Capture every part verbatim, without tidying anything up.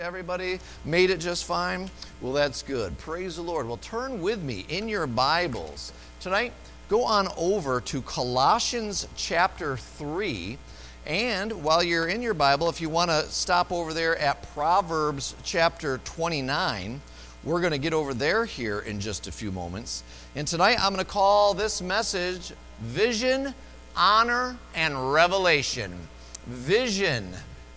Everybody made it just fine? Well, that's good. Praise the Lord. Well, turn with me in your Bibles. Tonight, go on over to Colossians chapter three. And while you're in your Bible, if you want to stop over there at Proverbs chapter twenty-nine, we're going to get over there here in just a few moments. And tonight, I'm going to call this message Vision, Honor, and Revelation. Vision,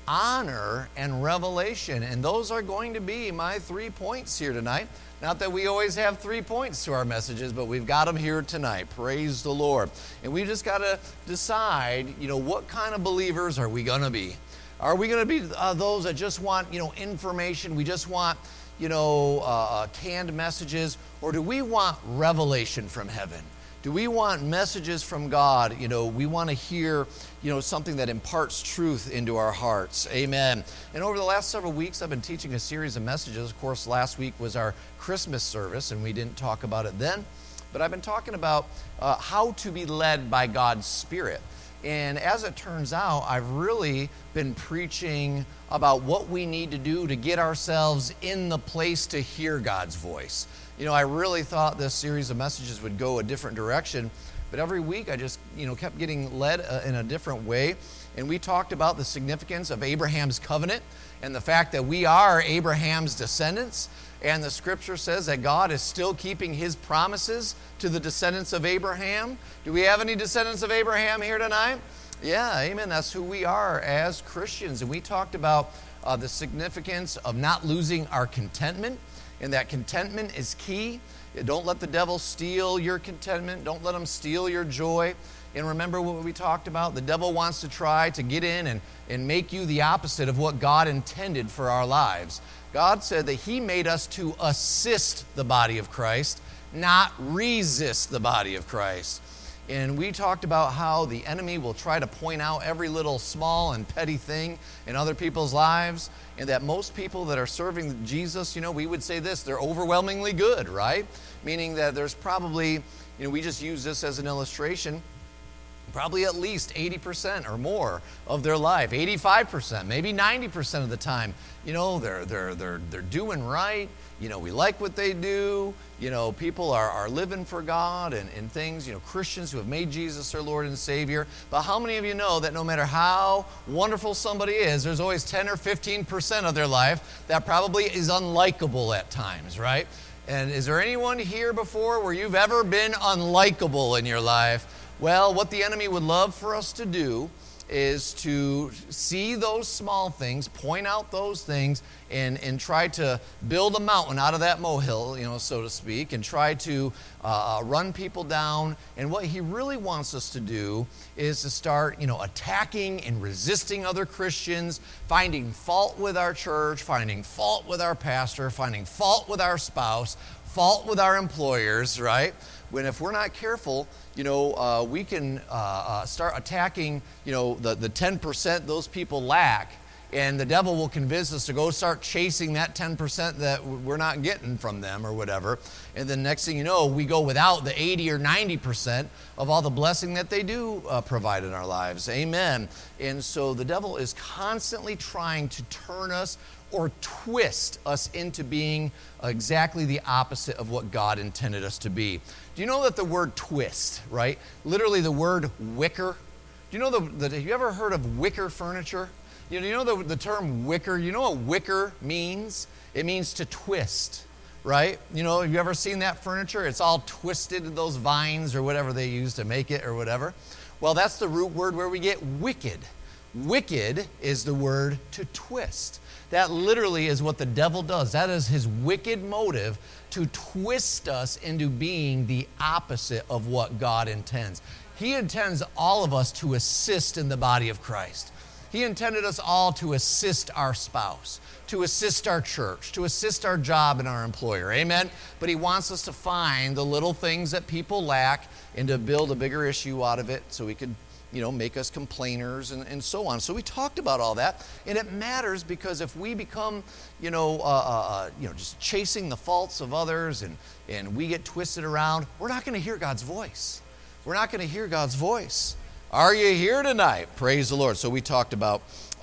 honor, and revelation. And those are going to be my three points here tonight. Not that we always have three points to our messages, but we've got them here tonight. Praise the Lord. And we just got to decide, you know, what kind of believers are we going to be? Are we going to be uh, those that just want, you know, information? We just want, you know, uh, canned messages? Or do we want revelation from heaven? Do we want messages from God? You know, we want to hear, you know, something that imparts truth into our hearts. Amen. And over the last several weeks, I've been teaching a series of messages. Of course, last week was our Christmas service, and we didn't talk about it then. But I've been talking about uh, how to be led by God's Spirit. And as it turns out, I've really been preaching about what we need to do to get ourselves in the place to hear God's voice. You know, I really thought this series of messages would go a different direction, but every week I just, you know, kept getting led uh, in a different way. And we talked about the significance of Abraham's covenant and the fact that we are Abraham's descendants. And the scripture says that God is still keeping his promises to the descendants of Abraham. Do we have any descendants of Abraham here tonight? Yeah, amen. That's who we are as Christians. And we talked about uh, the significance of not losing our contentment. And that contentment is key. Don't let the devil steal your contentment. Don't let him steal your joy. And remember what we talked about? The devil wants to try to get in and, and make you the opposite of what God intended for our lives. God said that he made us to assist the body of Christ, not resist the body of Christ. And we talked about how the enemy will try to point out every little small and petty thing in other people's lives, and that most people that are serving Jesus, you know, we would say this, they're overwhelmingly good, right? Meaning that there's probably, you know, we just use this as an illustration, probably at least eighty percent or more of their life, eighty-five percent, maybe ninety percent of the time, you know, they're they're they're they're doing right. You know, we like what they do. You know, people are, are living for God and, and things, you know, Christians who have made Jesus their Lord and Savior. But how many of you know that no matter how wonderful somebody is, there's always ten or fifteen percent of their life that probably is unlikable at times, right? And is there anyone here before where you've ever been unlikable in your life? Well, what the enemy would love for us to do is to see those small things, point out those things, and, and try to build a mountain out of that molehill, you know, so to speak, and try to uh, run people down. And what he really wants us to do is to start, you know, attacking and resisting other Christians, finding fault with our church, finding fault with our pastor, finding fault with our spouse, fault with our employers, right? When if we're not careful, you know, uh, we can uh, uh, start attacking, you know, the, the ten percent those people lack, and the devil will convince us to go start chasing that ten percent that we're not getting from them or whatever. And then next thing you know, we go without the eighty or ninety percent of all the blessing that they do uh, provide in our lives. Amen. And so the devil is constantly trying to turn us or twist us into being exactly the opposite of what God intended us to be. Do you know that the word twist, right? Literally the word wicker. Do you know the, the have you ever heard of wicker furniture? You know, you know the, the term wicker? You know what wicker means? It means to twist, right? You know, have you ever seen that furniture? It's all twisted, those vines or whatever they use to make it or whatever. Well, that's the root word where we get wicked. Wicked is the word to twist. That literally is what the devil does. That is his wicked motive, to twist us into being the opposite of what God intends. He intends all of us to assist in the body of Christ. He intended us all to assist our spouse, to assist our church, to assist our job and our employer. Amen? But he wants us to find the little things that people lack and to build a bigger issue out of it so we could, you know, make us complainers and, and so on. So we talked about all that, and it matters because if we become, you know, uh, uh, you know, just chasing the faults of others and, and we get twisted around, we're not going to hear God's voice. We're not going to hear God's voice. Are you here tonight? Praise the Lord. So we talked about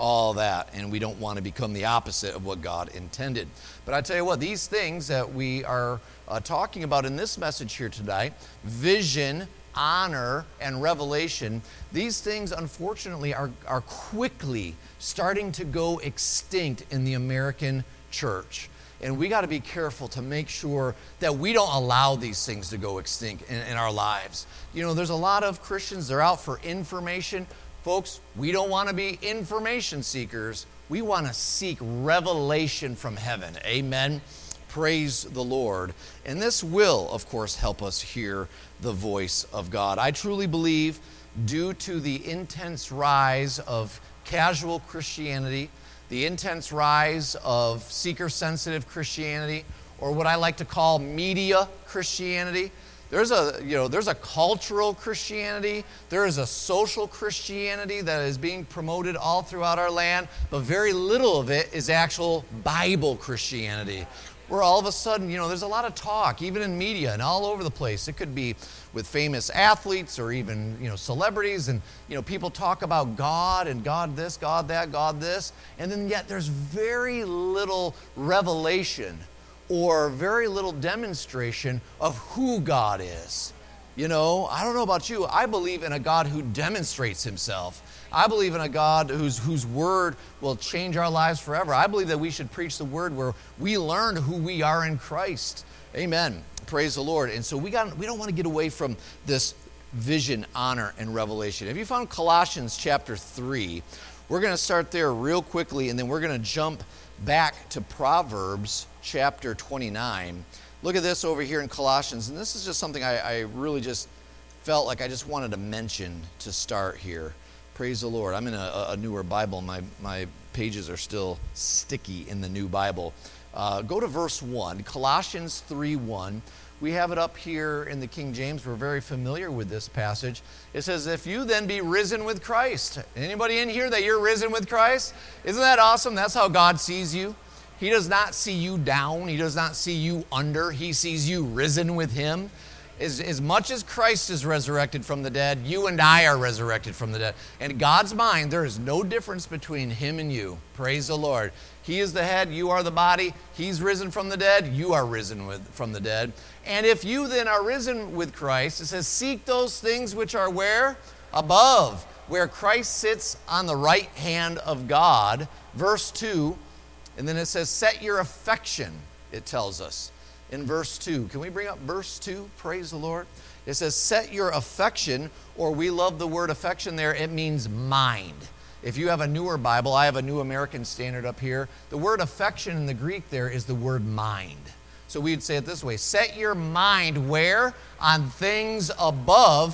all that, and we don't want to become the opposite of what God intended. But I tell you what, these things that we are uh, talking about in this message here tonight, vision, honor, and revelation, these things unfortunately are, are quickly starting to go extinct in the American church. And we got to be careful to make sure that we don't allow these things to go extinct in, in our lives. You know, there's a lot of Christians, they're out for information. Folks, we don't want to be information seekers. We want to seek revelation from heaven. Amen. Praise the Lord. And this will, of course, help us hear the voice of God. I truly believe, due to the intense rise of casual Christianity, the intense rise of seeker-sensitive Christianity, or what I like to call media Christianity, There's a, you know, there's a cultural Christianity, there is a social Christianity that is being promoted all throughout our land, but very little of it is actual Bible Christianity. Where all of a sudden, you know, there's a lot of talk, even in media and all over the place. It could be with famous athletes or even, you know, celebrities, and, you know, people talk about God and God this, God that, God this, and then yet there's very little revelation or very little demonstration of who God is. You know, I don't know about you, I believe in a God who demonstrates himself. I believe in a God whose, whose word will change our lives forever. I believe that we should preach the word where we learn who we are in Christ. Amen. Praise the Lord. And so we got we don't want to get away from this vision, honor, and revelation. Have you found Colossians chapter three? We're going to start there real quickly, and then we're going to jump back to Proverbs chapter twenty-nine. Look at this over here in Colossians, and this is just something I, I really just felt like I just wanted to mention to start here. Praise the Lord. I'm in a, a newer Bible. My, my pages are still sticky in the new Bible. Uh, go to verse one, Colossians three one. We have it up here in the King James. We're very familiar with this passage. It says, if you then be risen with Christ. Anybody in here that you're risen with Christ? Isn't that awesome? That's how God sees you. He does not see you down. He does not see you under. He sees you risen with him. As, as much as Christ is resurrected from the dead, you and I are resurrected from the dead. And in God's mind, there is no difference between him and you. Praise the Lord. He is the head, you are the body. He's risen from the dead, you are risen with, from the dead. And if you then are risen with Christ, it says, seek those things which are where? Above, where Christ sits on the right hand of God. Verse two, and then it says, set your affection, it tells us. In verse two. Can we bring up verse two? Praise the Lord. It says, set your affection, or we love the word affection there. It means mind. If you have a newer Bible, I have a New American Standard up here. The word affection in the Greek there is the word mind. So we'd say it this way. Set your mind where? On things above,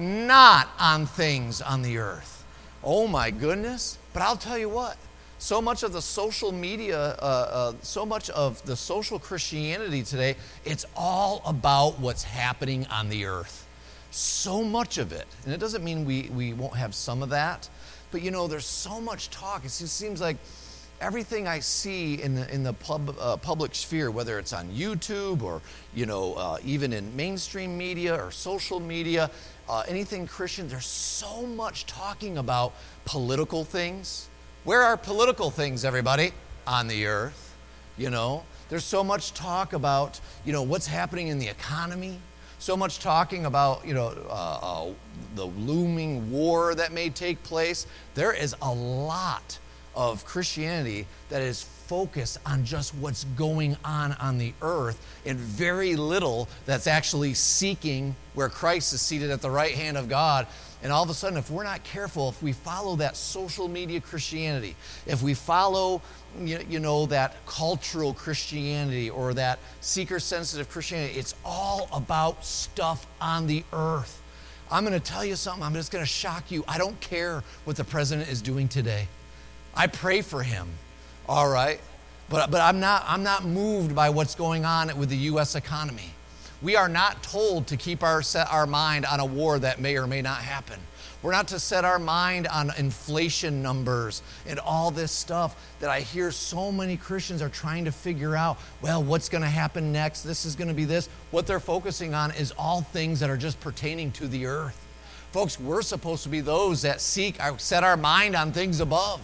not on things on the earth. Oh my goodness. But I'll tell you what. So much of the social media, uh, uh, so much of the social Christianity today, it's all about what's happening on the earth. So much of it. And it doesn't mean we, we won't have some of that. But you know, there's so much talk. It just seems like everything I see in the, in the pub, uh, public sphere, whether it's on YouTube or, you know, uh, even in mainstream media or social media, uh, anything Christian, there's so much talking about political things. Where are political things, everybody? On the earth, you know. There's so much talk about, you know, what's happening in the economy. So much talking about, you know, uh, uh, the looming war that may take place. There is a lot of Christianity that is focused on just what's going on on the earth, and very little that's actually seeking where Christ is seated at the right hand of God. And all of a sudden, if we're not careful, if we follow that social media Christianity, if we follow, you know, that cultural Christianity or that seeker-sensitive Christianity, it's all about stuff on the earth. I'm going to tell you something. I'm just going to shock you. I don't care what the president is doing today. I pray for him, all right? But, but I'm not, I'm not moved by what's going on with the U S economy. We are not told to keep our, set our mind on a war that may or may not happen. We're not to set our mind on inflation numbers and all this stuff that I hear so many Christians are trying to figure out, well, what's going to happen next? This is going to be this. What they're focusing on is all things that are just pertaining to the earth. Folks, we're supposed to be those that seek, set our mind on things above.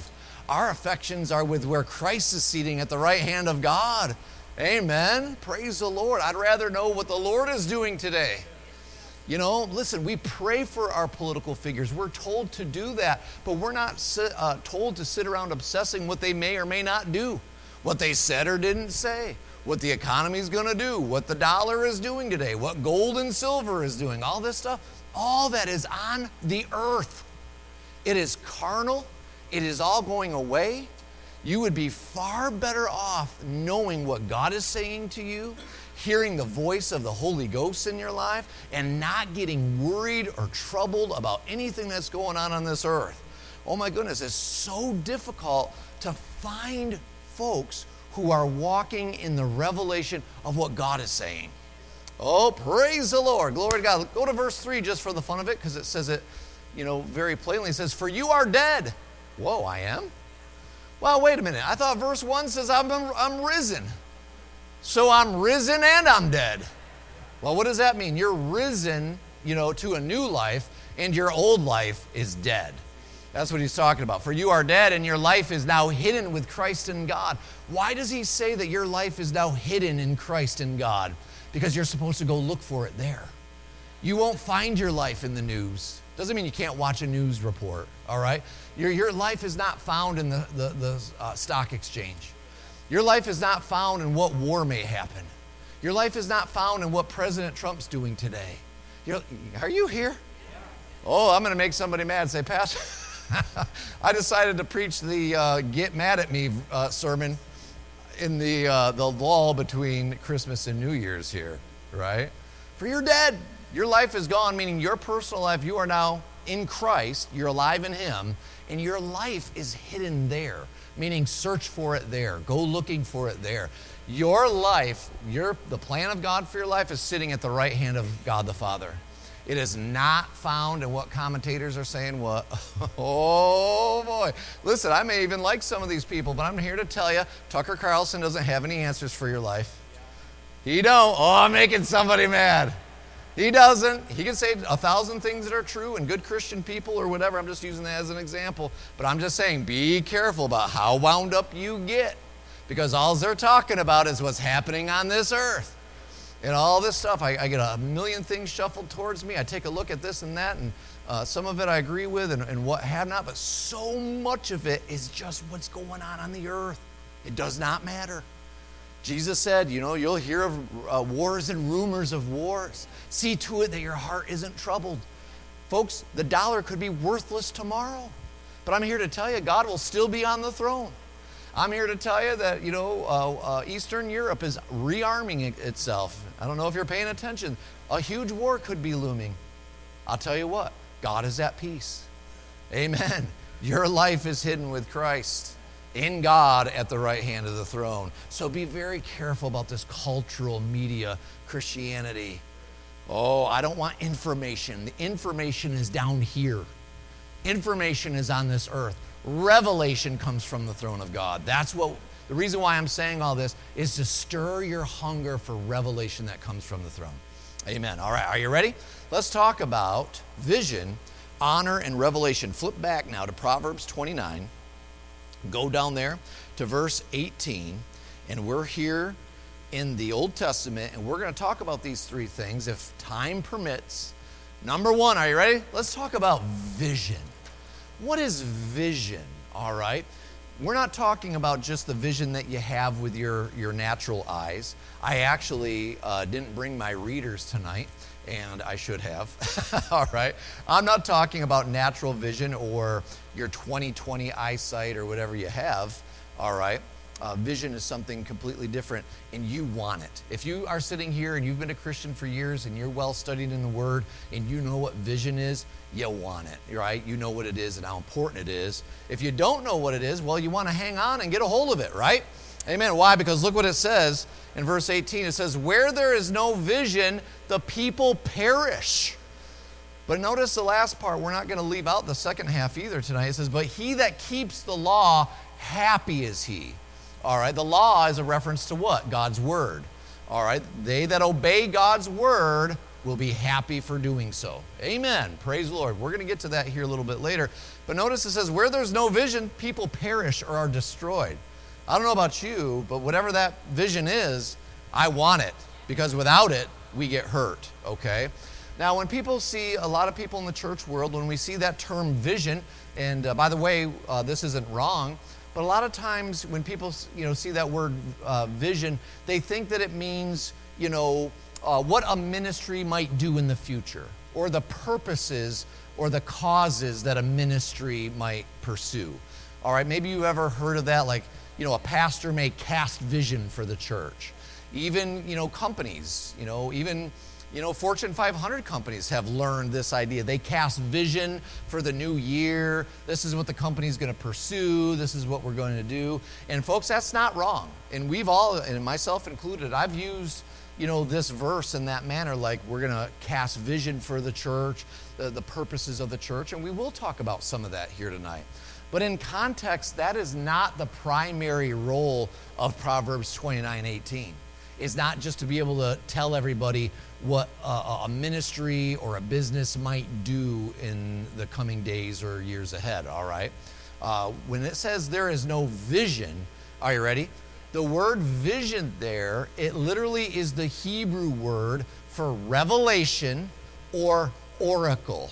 Our affections are with where Christ is seating at the right hand of God. Amen. Praise the Lord. I'd rather know what the Lord is doing today. You know, listen, we pray for our political figures. We're told to do that, but we're not uh, told to sit around obsessing what they may or may not do, what they said or didn't say, what the economy is going to do, what the dollar is doing today, what gold and silver is doing, all this stuff. All that is on the earth. It is carnal. It is all going away. You would be far better off knowing what God is saying to you, hearing the voice of the Holy Ghost in your life, and not getting worried or troubled about anything that's going on on this earth. Oh my goodness, it's so difficult to find folks who are walking in the revelation of what God is saying. Oh, praise the Lord. Glory to God. Go to verse three just for the fun of it, because it says it, you know, very plainly. It says, for you are dead. Whoa, I am? Well, wait a minute. I thought verse one says I'm, I'm risen. So I'm risen and I'm dead. Well, what does that mean? You're risen, you know, to a new life, and your old life is dead. That's what he's talking about. For you are dead, and your life is now hidden with Christ in God. Why does he say that your life is now hidden in Christ in God? Because you're supposed to go look for it there. You won't find your life in the news. Doesn't mean you can't watch a news report, all right? Your, your life is not found in the, the, the uh, stock exchange. Your life is not found in what war may happen. Your life is not found in what President Trump's doing today. You're, are you here? Oh, I'm going to make somebody mad and say, Pastor, I decided to preach the uh, Get Mad at Me uh, sermon in the uh, the lull between Christmas and New Year's here, right? For you're dead. Your life is gone, meaning your personal life, you are now in Christ, you're alive in him, and your life is hidden there, meaning search for it there, go looking for it there. Your life, your the plan of God for your life is sitting at the right hand of God the Father. It is not found in what commentators are saying. What? Oh, boy. Listen, I may even like some of these people, but I'm here to tell you, Tucker Carlson doesn't have any answers for your life. He don't. Oh, I'm making somebody mad. He doesn't. He can say a thousand things that are true and good Christian people or whatever. I'm just using that as an example. But I'm just saying, be careful about how wound up you get, because all they're talking about is what's happening on this earth. And all this stuff, I, I get a million things shuffled towards me. I take a look at this and that, and uh, some of it I agree with and, and what have not, but so much of it is just what's going on on the earth. It does not matter. Jesus said, you know, you'll hear of uh, wars and rumors of wars. See to it that your heart isn't troubled. Folks, the dollar could be worthless tomorrow, but I'm here to tell you, God will still be on the throne. I'm here to tell you that, you know, uh, uh, Eastern Europe is rearming it itself. I don't know if you're paying attention. A huge war could be looming. I'll tell you what, God is at peace. Amen. Your life is hidden with Christ in God at the right hand of the throne. So be very careful about this cultural media Christianity. Oh, I don't want information. The information is down here. Information is on this earth. Revelation comes from the throne of God. That's what, the reason why I'm saying all this is to stir your hunger for revelation that comes from the throne. Amen. All right, are you ready? Let's talk about vision, honor, and revelation. Flip back now to Proverbs twenty-nine. Go down there to verse eighteen, and we're here in the Old Testament, and we're going to talk about these three things if time permits. Number one, are you ready? Let's talk about vision. What is vision? All right. We're not talking about just the vision that you have with your, your natural eyes. I actually uh, didn't bring my readers tonight, and I should have. All right. I'm not talking about natural vision or your twenty twenty eyesight or whatever you have. All right. Uh, vision is something completely different, and you want it. If you are sitting here and you've been a Christian for years and you're well studied in the Word and you know what vision is, you want it, right? You know what it is and how important it is. If you don't know what it is, well, you want to hang on and get a hold of it, right? Amen. Why? Because look what it says in verse eighteen. It says, where there is no vision, the people perish. But notice the last part. We're not going to leave out the second half either tonight. It says, but he that keeps the law, happy is he. All right, the law is a reference to what? God's word. All right, they that obey God's word will be happy for doing so. Amen. Praise the Lord. We're going to get to that here a little bit later. But notice it says, where there's no vision, people perish or are destroyed. I don't know about you, but whatever that vision is, I want it, because without it, we get hurt, okay? Now, when people see, a lot of people in the church world, when we see that term vision, and uh, by the way, uh, this isn't wrong, but a lot of times when people, you know, see that word uh, vision, they think that it means, you know, uh, what a ministry might do in the future, or the purposes or the causes that a ministry might pursue. All right, maybe you've ever heard of that, like, you know, a pastor may cast vision for the church. Even, you know, companies, you know, even, you know, Fortune five hundred companies have learned this idea. They cast vision for the new year. This is what the company's going to pursue. This is what we're going to do. And folks, that's not wrong. And we've all, and myself included, I've used, you know, this verse in that manner, like we're going to cast vision for the church, the, the purposes of the church, and we will talk about some of that here tonight. But in context, that is not the primary role of Proverbs twenty-nine eighteen. It's not just to be able to tell everybody what a, a ministry or a business might do in the coming days or years ahead, all right? Uh, when it says there is no vision, are you ready? The word vision there, it literally is the Hebrew word for revelation or oracle.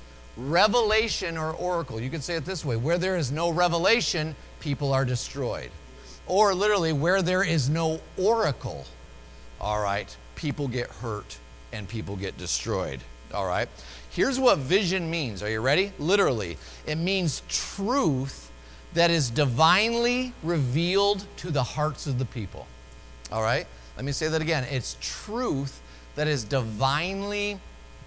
Revelation or oracle. You could say it this way: where there is no revelation, people are destroyed. Or literally, where there is no oracle, all right, people get hurt and people get destroyed, all right? Here's what vision means. Are you ready? Literally, it means truth that is divinely revealed to the hearts of the people, all right? Let me say that again. It's truth that is divinely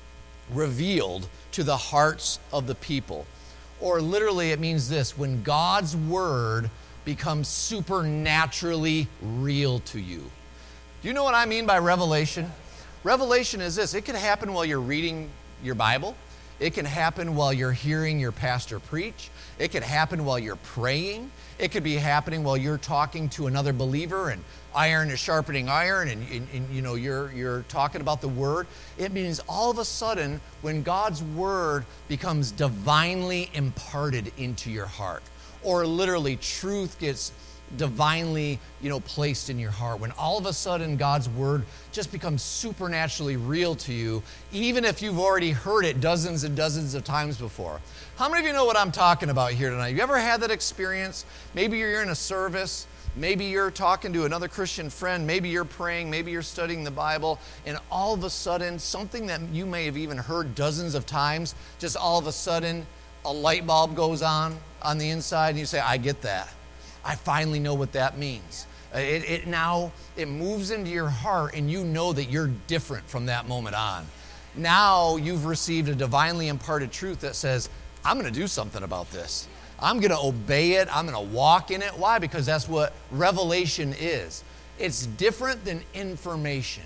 revealed to the hearts of the people. Or literally, it means this: when God's word becomes supernaturally real to you. Do you know what I mean by revelation? Revelation is this: it can happen while you're reading your Bible. It can happen while you're hearing your pastor preach. It can happen while you're praying. It could be happening while you're talking to another believer, and iron is sharpening iron, and, and, and you know you're you're talking about the word. It means all of a sudden, when God's word becomes divinely imparted into your heart, or literally truth gets divinely, you know, placed in your heart. When all of a sudden God's word just becomes supernaturally real to you, even if you've already heard it dozens and dozens of times before. How many of you know what I'm talking about here tonight? You ever had that experience? Maybe you're in a service, maybe you're talking to another Christian friend, maybe you're praying, maybe you're studying the Bible, and all of a sudden, something that you may have even heard dozens of times, just all of a sudden, a light bulb goes on on the inside, and you say, I get that. I finally know what that means. It, it now, it moves into your heart, and you know that you're different from that moment on. Now you've received a divinely imparted truth that says, I'm going to do something about this. I'm going to obey it. I'm going to walk in it. Why? Because that's what revelation is. It's different than information.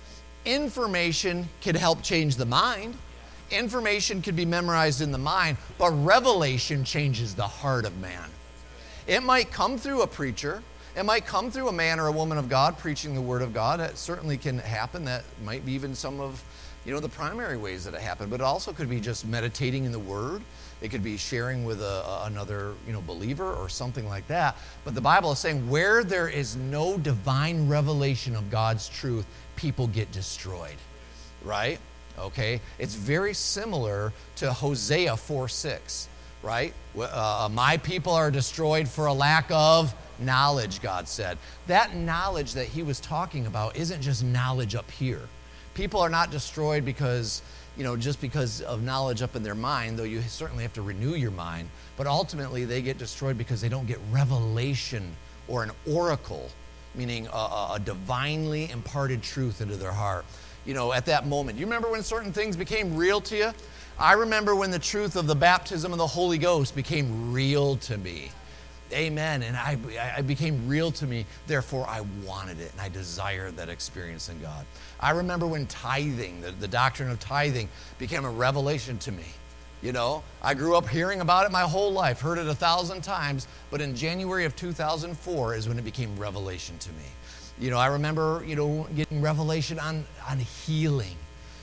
Information can help change the mind. Information can be memorized in the mind, but revelation changes the heart of man. It might come through a preacher. It might come through a man or a woman of God preaching the word of God. It certainly can happen. That might be even some of, you know, the primary ways that it happened. But it also could be just meditating in the word. It could be sharing with a, a, another, you know, believer or something like that. But the Bible is saying where there is no divine revelation of God's truth, people get destroyed, right? Okay? It's very similar to Hosea four six. Right? Uh, my people are destroyed for a lack of knowledge, God said. That knowledge that he was talking about isn't just knowledge up here. People are not destroyed because, you know, just because of knowledge up in their mind, though you certainly have to renew your mind, but ultimately they get destroyed because they don't get revelation or an oracle, meaning a, a divinely imparted truth into their heart. You know, at that moment, you remember when certain things became real to you? I remember when the truth of the baptism of the Holy Ghost became real to me. Amen. And I, I became real to me. Therefore, I wanted it, and I desired that experience in God. I remember when tithing, the, the doctrine of tithing, became a revelation to me. You know, I grew up hearing about it my whole life, heard it a thousand times, but in January of two thousand four is when it became revelation to me. You know, I remember, you know, getting revelation on, on healing.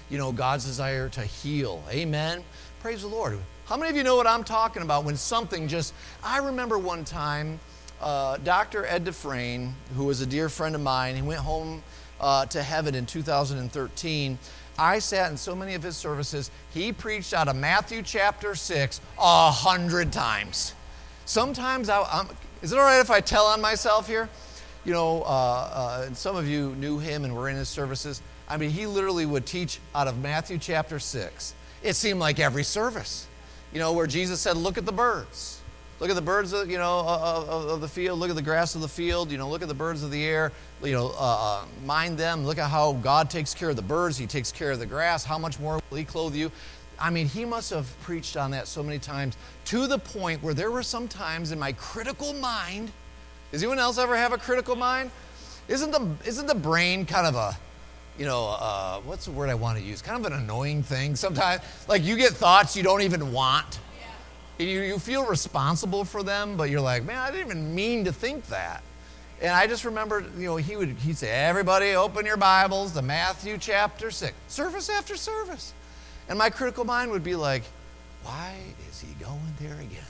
you know, God's desire to heal. Amen. Praise the Lord. How many of you know what I'm talking about when something just, I remember one time, uh, Doctor Ed Dufresne, who was a dear friend of mine, he went home uh, to heaven in two thousand thirteen. I sat in so many of his services. He preached out of Matthew chapter six a hundred times. Sometimes, I, I'm, is it all right if I tell on myself here? You know, uh, uh, and some of you knew him and were in his services. I mean, he literally would teach out of Matthew chapter six. It seemed like every service, you know, where Jesus said, look at the birds. Look at the birds, of, you know, of, of, of the field. Look at the grass of the field. You know, look at the birds of the air. You know, uh, mind them. Look at how God takes care of the birds. He takes care of the grass. How much more will he clothe you? I mean, he must have preached on that so many times to the point where there were some times in my critical mind. Does anyone else ever have a critical mind? Isn't the, isn't the brain kind of a, you know, uh, what's the word I want to use? Kind of an annoying thing sometimes. Like you get thoughts you don't even want. And you, you feel responsible for them, but you're like, man, I didn't even mean to think that. And I just remember, you know, he would he'd say, everybody open your Bibles to Matthew chapter six, service after service. And my critical mind would be like, why is he going there again?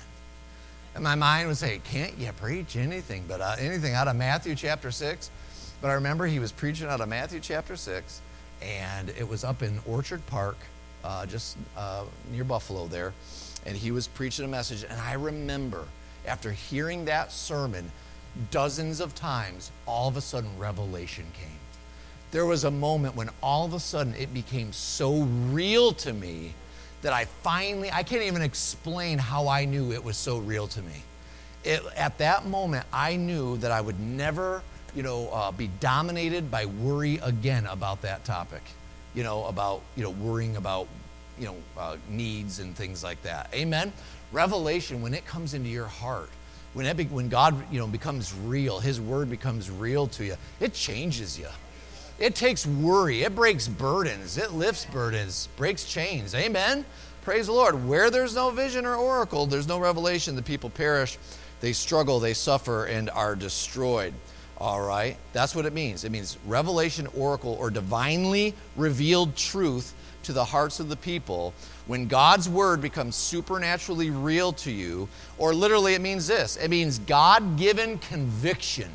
And my mind would say, can't you preach anything but uh, anything out of Matthew chapter six? But I remember he was preaching out of Matthew chapter six, and it was up in Orchard Park, uh, just uh, near Buffalo there, and he was preaching a message. And I remember, after hearing that sermon dozens of times, all of a sudden revelation came. There was a moment when all of a sudden it became so real to me that I finally, I can't even explain how I knew it was so real to me. It, at that moment, I knew that I would never, you know, uh, be dominated by worry again about that topic. You know, about, you know, worrying about, you know, uh, needs and things like that. Amen? Revelation, when it comes into your heart, when it be, when God, you know, becomes real, his word becomes real to you, it changes you. It takes worry. It breaks burdens. It lifts burdens, breaks chains. Amen? Praise the Lord. Where there's no vision or oracle, there's no revelation. The people perish. They struggle. They suffer and are destroyed. All right? That's what it means. It means revelation, oracle, or divinely revealed truth to the hearts of the people. When God's word becomes supernaturally real to you, or literally it means this. It means God-given conviction.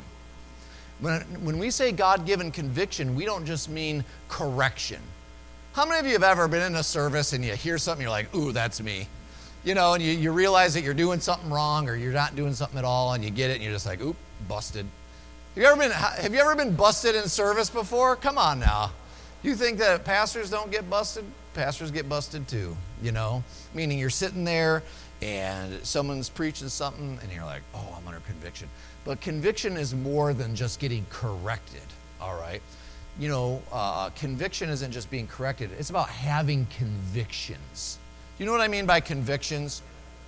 When, when we say God-given conviction, we don't just mean correction. How many of you have ever been in a service and you hear something, you're like, ooh, that's me. You know, and you, you realize that you're doing something wrong or you're not doing something at all, and you get it and you're just like, oop, busted. Have you ever been, have you ever been busted in service before? Come on now. You think that pastors don't get busted? Pastors get busted too, you know? Meaning you're sitting there and someone's preaching something and you're like, oh, I'm under conviction. But conviction is more than just getting corrected, all right? You know, uh, conviction isn't just being corrected. It's about having convictions. You know what I mean by convictions?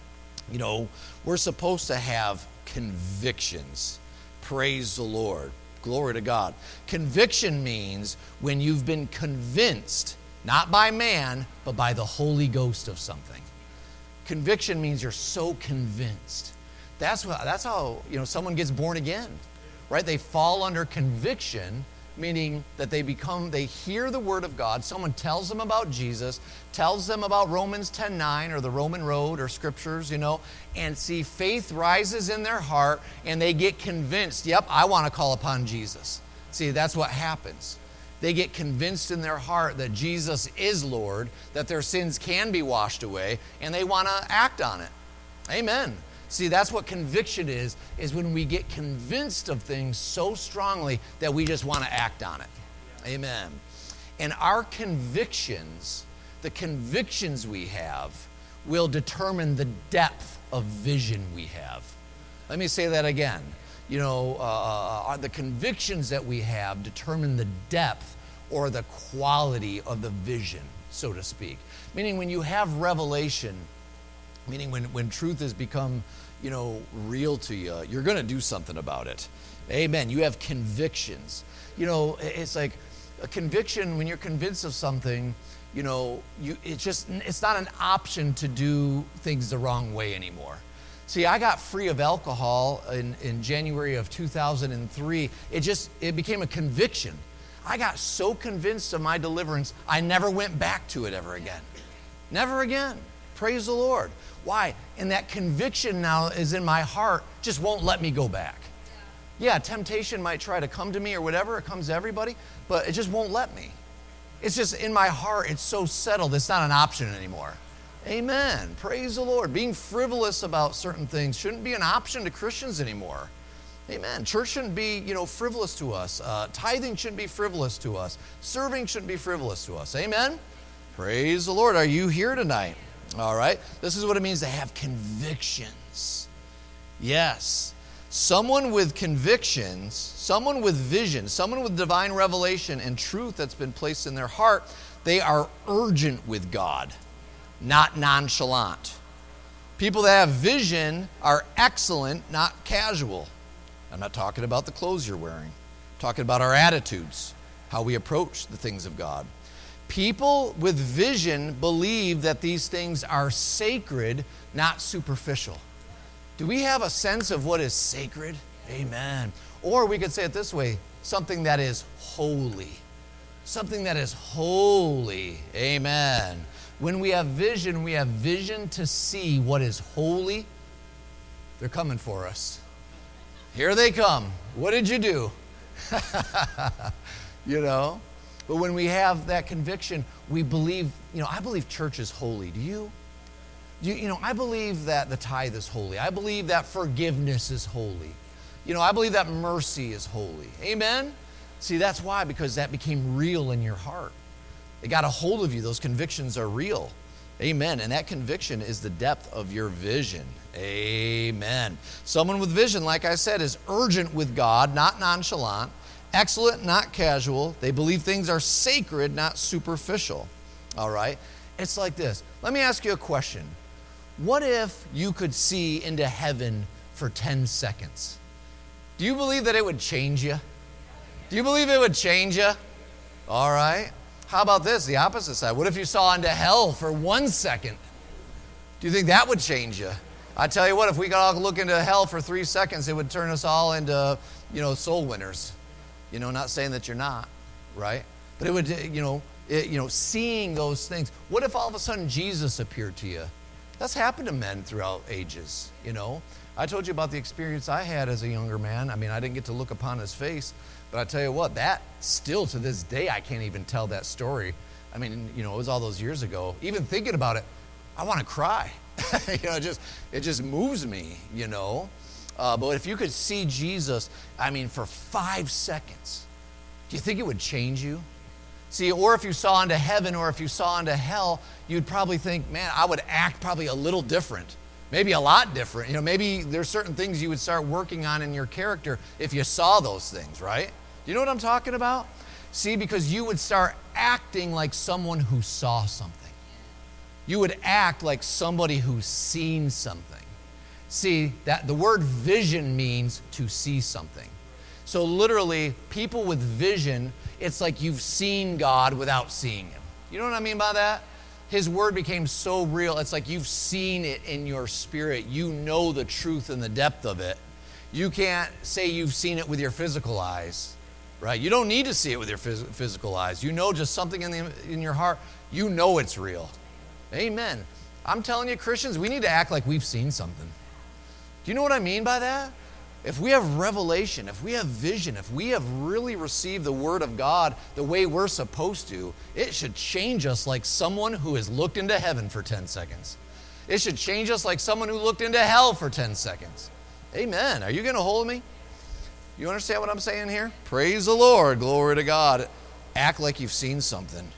You know, we're supposed to have convictions. Praise the Lord. Glory to God. Conviction means when you've been convinced, not by man, but by the Holy Ghost of something. Conviction means you're so convinced. That's what, that's how, you know, someone gets born again, right? They fall under conviction, meaning that they become, they hear the word of God. Someone tells them about Jesus, tells them about Romans ten nine or the Roman road or scriptures, you know, and see faith rises in their heart and they get convinced, yep, I want to call upon Jesus. See, that's what happens. They get convinced in their heart that Jesus is Lord, that their sins can be washed away, and they want to act on it. Amen. See, that's what conviction is, is when we get convinced of things so strongly that we just want to act on it. Amen. And our convictions, the convictions we have, will determine the depth of vision we have. Let me say that again. You know, uh, the convictions that we have determine the depth or the quality of the vision, so to speak. Meaning when you have revelation, meaning when, when truth has become, you know, real to you, you're going to do something about it. Amen. You have convictions. You know, it's like a conviction, when you're convinced of something, you know, you it's just, it's not an option to do things the wrong way anymore. See, I got free of alcohol in, in January of two thousand three. It just, it became a conviction. I got so convinced of my deliverance, I never went back to it ever again. Never again. Praise the Lord. Why? And that conviction now is in my heart, just won't let me go back. Yeah, temptation might try to come to me or whatever. It comes to everybody, but it just won't let me. It's just in my heart, it's so settled, it's not an option anymore. Amen. Praise the Lord. Being frivolous about certain things shouldn't be an option to Christians anymore. Amen. Church shouldn't be, you know, frivolous to us. Uh, tithing shouldn't be frivolous to us. Serving shouldn't be frivolous to us. Amen. Praise the Lord. Are you here tonight? All right. This is what it means to have convictions. Yes. Someone with convictions, someone with vision, someone with divine revelation and truth that's been placed in their heart, they are urgent with God, not nonchalant. People that have vision are excellent, not casual. I'm not talking about the clothes you're wearing. I'm talking about our attitudes, how we approach the things of God. People with vision believe that these things are sacred, not superficial. Do we have a sense of what is sacred? Amen. Or we could say it this way, something that is holy. Something that is holy. Amen. When we have vision, we have vision to see what is holy. They're coming for us. Here they come. What did you do? You know? But when we have that conviction, we believe, you know, I believe church is holy. Do you? You, you know, I believe that the tithe is holy. I believe that forgiveness is holy. You know, I believe that mercy is holy. Amen? See, that's why, because that became real in your heart. It got a hold of you. Those convictions are real. Amen. And that conviction is the depth of your vision. Amen. Someone with vision, like I said, is urgent with God, not nonchalant, excellent, not casual. They believe things are sacred, not superficial. All right? It's like this. Let me ask you a question. What if you could see into heaven for ten seconds? Do you believe that it would change you? Do you believe it would change you? All right. How about this, the opposite side? What if you saw into hell for one second? Do you think that would change you? I tell you what, if we could all look into hell for three seconds, it would turn us all into, you know, soul winners. You know, not saying that you're not, right? But it would, you know, it, you know, seeing those things. What if all of a sudden Jesus appeared to you? That's happened to men throughout ages, you know. I told you about the experience I had as a younger man. I mean, I didn't get to look upon his face, but I tell you what, that still to this day, I can't even tell that story. I mean, you know, it was all those years ago. Even thinking about it, I want to cry. you know, it just, it just moves me, you know. Uh, but if you could see Jesus, I mean, for five seconds, do you think it would change you? See, or if you saw into heaven or if you saw into hell, you'd probably think, man, I would act probably a little different. Maybe a lot different. You know, maybe there's certain things you would start working on in your character if you saw those things, right? Do you know what I'm talking about? See, because you would start acting like someone who saw something. You would act like somebody who's seen something. See, that the word vision means to see something. So literally, people with vision, it's like you've seen God without seeing him. You know what I mean by that? His word became so real. It's like you've seen it in your spirit. You know the truth and the depth of it. You can't say you've seen it with your physical eyes, right? You don't need to see it with your phys- physical eyes. You know just something in, the, in your heart. You know it's real. Amen. I'm telling you, Christians, we need to act like we've seen something. Do you know what I mean by that? If we have revelation, if we have vision, if we have really received the Word of God the way we're supposed to, it should change us like someone who has looked into heaven for ten seconds. It should change us like someone who looked into hell for ten seconds. Amen. Are you getting a hold of me? You understand what I'm saying here? Praise the Lord. Glory to God. Act like you've seen something.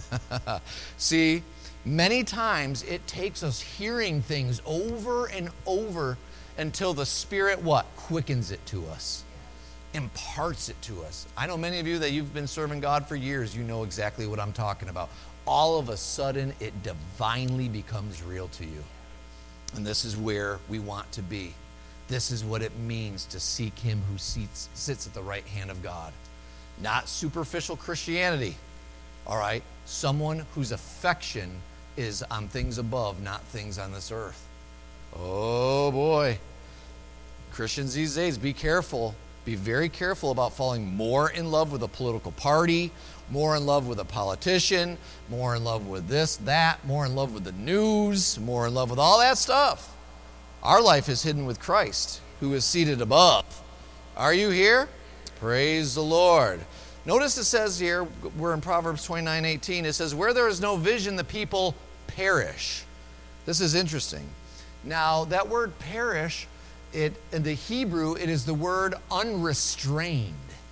See, many times it takes us hearing things over and over until the Spirit, what? Quickens it to us. Imparts it to us. I know many of you that you've been serving God for years, you know exactly what I'm talking about. All of a sudden, it divinely becomes real to you. And this is where we want to be. This is what it means to seek him who seats, sits at the right hand of God. Not superficial Christianity, all right? Someone whose affection is on things above, not things on this earth. Oh boy. Christians these days, be careful be very careful about falling more in love with a political party, more in love with a politician, more in love with this, that, more in love with the news, more in love with all that stuff. Our life is hidden with Christ, who is seated above. Are you here? Praise the Lord. Notice it says here, we're in Proverbs twenty-nine eighteen, it says, where there is no vision, the people perish. This is interesting. Now, that word perish, it in the Hebrew, it is the word unrestrained.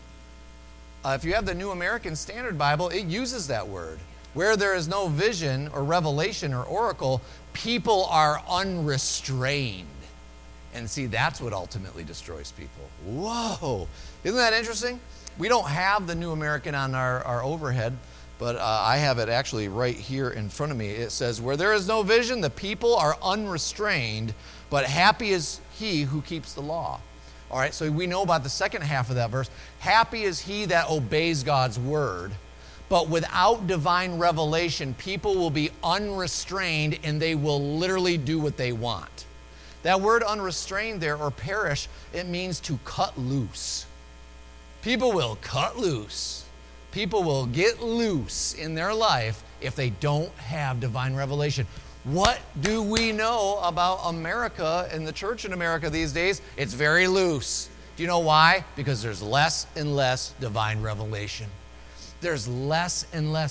Uh, if you have the New American Standard Bible, it uses that word. Where there is no vision or revelation or oracle, people are unrestrained. And see, that's what ultimately destroys people. Whoa. Isn't that interesting? We don't have the New American on our, our overhead, but uh, I have it actually right here in front of me. It says, where there is no vision, the people are unrestrained, but happy is he who keeps the law. All right, so we know about the second half of that verse. Happy is he that obeys God's word, but without divine revelation, people will be unrestrained and they will literally do what they want. That word unrestrained there, or perish, it means to cut loose. People will cut loose. People will get loose in their life if they don't have divine revelation. What do we know about America and the church in America these days? It's very loose. Do you know why? Because there's less and less divine revelation. There's less and less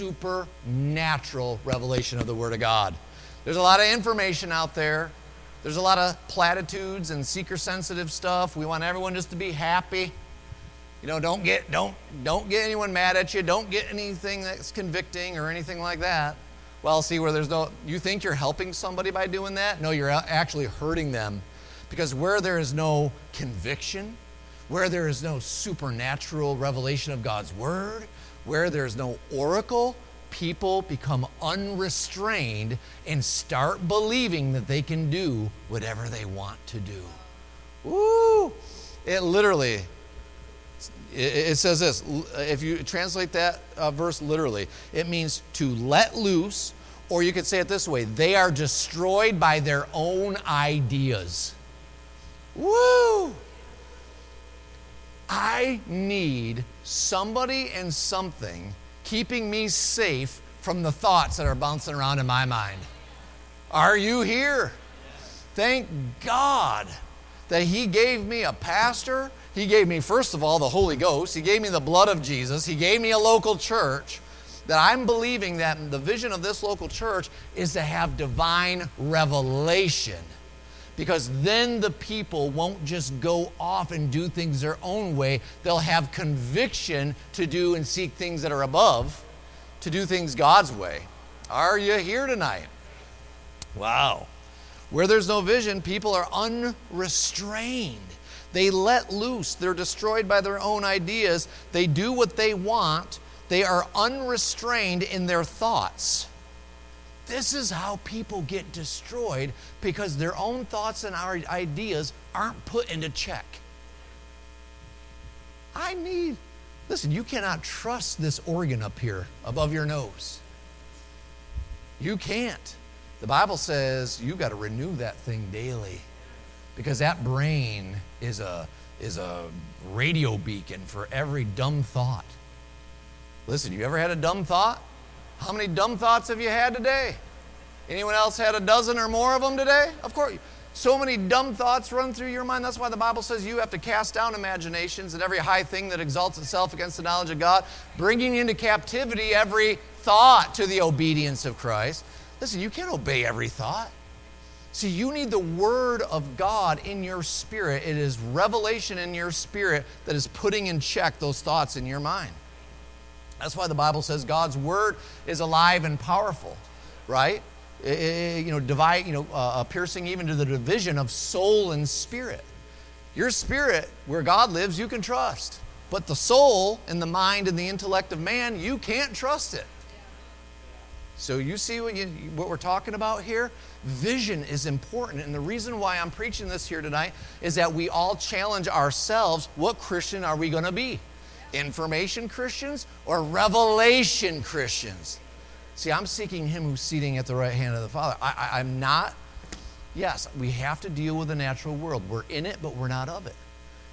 supernatural revelation of the Word of God. There's a lot of information out there. There's a lot of platitudes and seeker-sensitive stuff. We want everyone just to be happy. You know, don't get don't don't get anyone mad at you. Don't get anything that's convicting or anything like that. Well, see, where there's no, you think you're helping somebody by doing that? No, you're actually hurting them. Because where there is no conviction, where there is no supernatural revelation of God's word, where there's no oracle, people become unrestrained and start believing that they can do whatever they want to do. Woo! It literally, it says this, if you translate that uh, verse literally, it means to let loose, or you could say it this way, they are destroyed by their own ideas. Woo! I need somebody and something keeping me safe from the thoughts that are bouncing around in my mind. Are you here? Thank God that He gave me a pastor. He gave me, first of all, the Holy Ghost. He gave me the blood of Jesus. He gave me a local church. That I'm believing that the vision of this local church is to have divine revelation. Because then the people won't just go off and do things their own way. They'll have conviction to do and seek things that are above, to do things God's way. Are you here tonight? Wow. Where there's no vision, people are unrestrained. They let loose. They're destroyed by their own ideas. They do what they want. They are unrestrained in their thoughts. This is how people get destroyed, because their own thoughts and our ideas aren't put into check. I need, listen, you cannot trust this organ up here above your nose. You can't. The Bible says you've got to renew that thing daily, because that brain is a, is a radio beacon for every dumb thought. Listen, you ever had a dumb thought? How many dumb thoughts have you had today? Anyone else had a dozen or more of them today? Of course. So many dumb thoughts run through your mind. That's why the Bible says you have to cast down imaginations and every high thing that exalts itself against the knowledge of God, bringing into captivity every thought to the obedience of Christ. Listen, you can't obey every thought. See, you need the Word of God in your spirit. It is revelation in your spirit that is putting in check those thoughts in your mind. That's why the Bible says God's Word is alive and powerful, right? It, it, you know, divide, you know, uh, piercing even to the division of soul and spirit. Your spirit, where God lives, you can trust. But the soul and the mind and the intellect of man, you can't trust it. So you see what, you, what we're talking about here? Vision is important. And the reason why I'm preaching this here tonight is that we all challenge ourselves, what Christian are we going to be? Information Christians or revelation Christians? See, I'm seeking Him who's seating at the right hand of the Father. I, I, I'm not, yes, we have to deal with the natural world. We're in it, but we're not of it.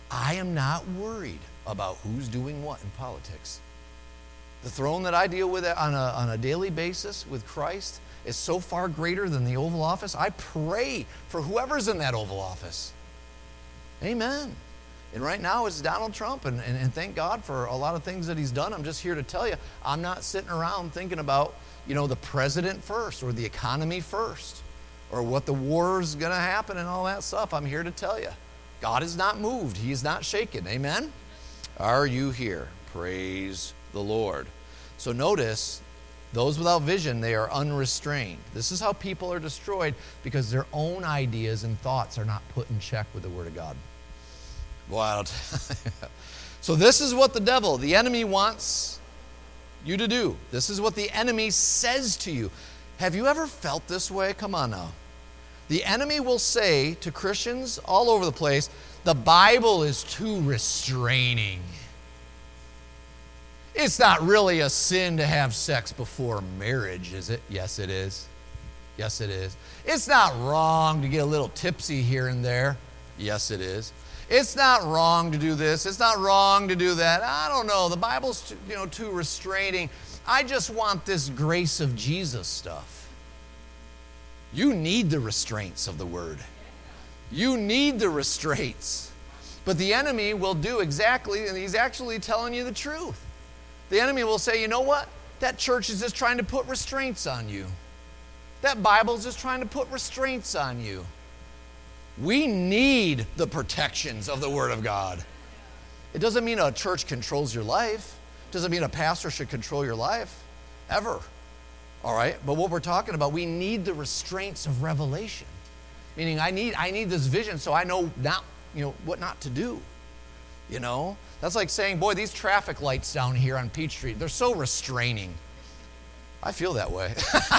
I am not worried about who's doing what in politics. The throne that I deal with on a, on a daily basis with Christ is so far greater than the Oval Office. I pray for whoever's in that Oval Office. Amen. And right now it's Donald Trump, and, and, and thank God for a lot of things that he's done. I'm just here to tell you, I'm not sitting around thinking about, you know, the president first or the economy first or what the war is going to happen and all that stuff. I'm here to tell you, God is not moved. He is not shaken. Amen? Are you here? Praise the Lord. So notice, those without vision, they are unrestrained. This is how people are destroyed, because their own ideas and thoughts are not put in check with the Word of God. Wild. So this is what the devil, the enemy, wants you to do. This is what the enemy says to you. Have you ever felt this way? Come on now. The enemy will say to Christians all over the place, the Bible is too restraining. It's not really a sin to have sex before marriage, is it? Yes, it is. Yes, it is. It's not wrong to get a little tipsy here and there. Yes, it is. It's not wrong to do this. It's not wrong to do that. I don't know. The Bible's too, you know, too restraining. I just want this grace of Jesus stuff. You need the restraints of the Word. You need the restraints. But the enemy will do exactly, and he's actually telling you the truth. The enemy will say, you know what? That church is just trying to put restraints on you. That Bible's just trying to put restraints on you. We need the protections of the Word of God. It doesn't mean a church controls your life. It doesn't mean a pastor should control your life, ever. All right? But what we're talking about, we need the restraints of revelation. Meaning I need I need this vision so I know not, you know, what not to do. You know? That's like saying, boy, these traffic lights down here on Peachtree, they're so restraining. I feel that way.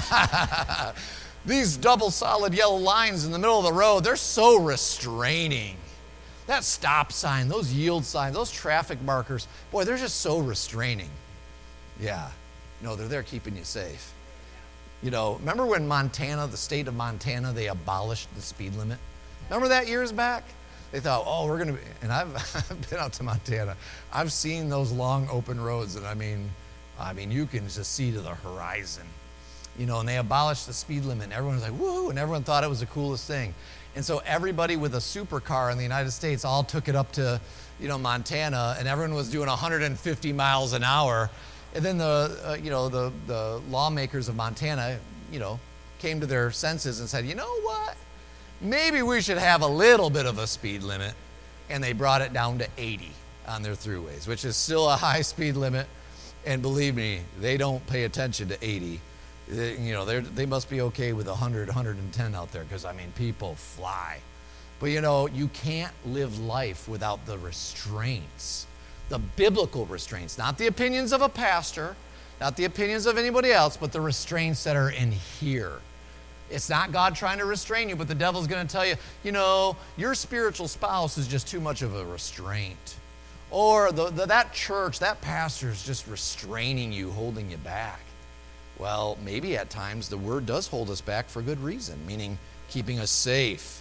These double solid yellow lines in the middle of the road, they're so restraining. That stop sign, those yield signs, those traffic markers, boy, they're just so restraining. Yeah. No, they're there keeping you safe. You know, remember when Montana, the state of Montana, they abolished the speed limit? Remember that years back? They thought, oh, we're going to be, and I've, I've been out to Montana. I've seen those long open roads, and I mean, I mean, you can just see to the horizon. You know, and they abolished the speed limit, and everyone was like, woo, and everyone thought it was the coolest thing. And so everybody with a supercar in the United States all took it up to, you know, Montana, and everyone was doing one hundred fifty miles an hour. And then the, uh, you know, the, the lawmakers of Montana, you know, came to their senses and said, you know what? Maybe we should have a little bit of a speed limit. And they brought it down to eighty on their throughways, which is still a high speed limit. And believe me, they don't pay attention to eighty. They, you know, they must be okay with one hundred, one hundred ten out there, because, I mean, people fly. But, you know, you can't live life without the restraints, the biblical restraints, not the opinions of a pastor, not the opinions of anybody else, but the restraints that are in here. It's not God trying to restrain you, but the devil's going to tell you, you know, your spiritual spouse is just too much of a restraint. Or the, the, that church, that pastor is just restraining you, holding you back. Well, maybe at times the Word does hold us back for good reason, meaning keeping us safe.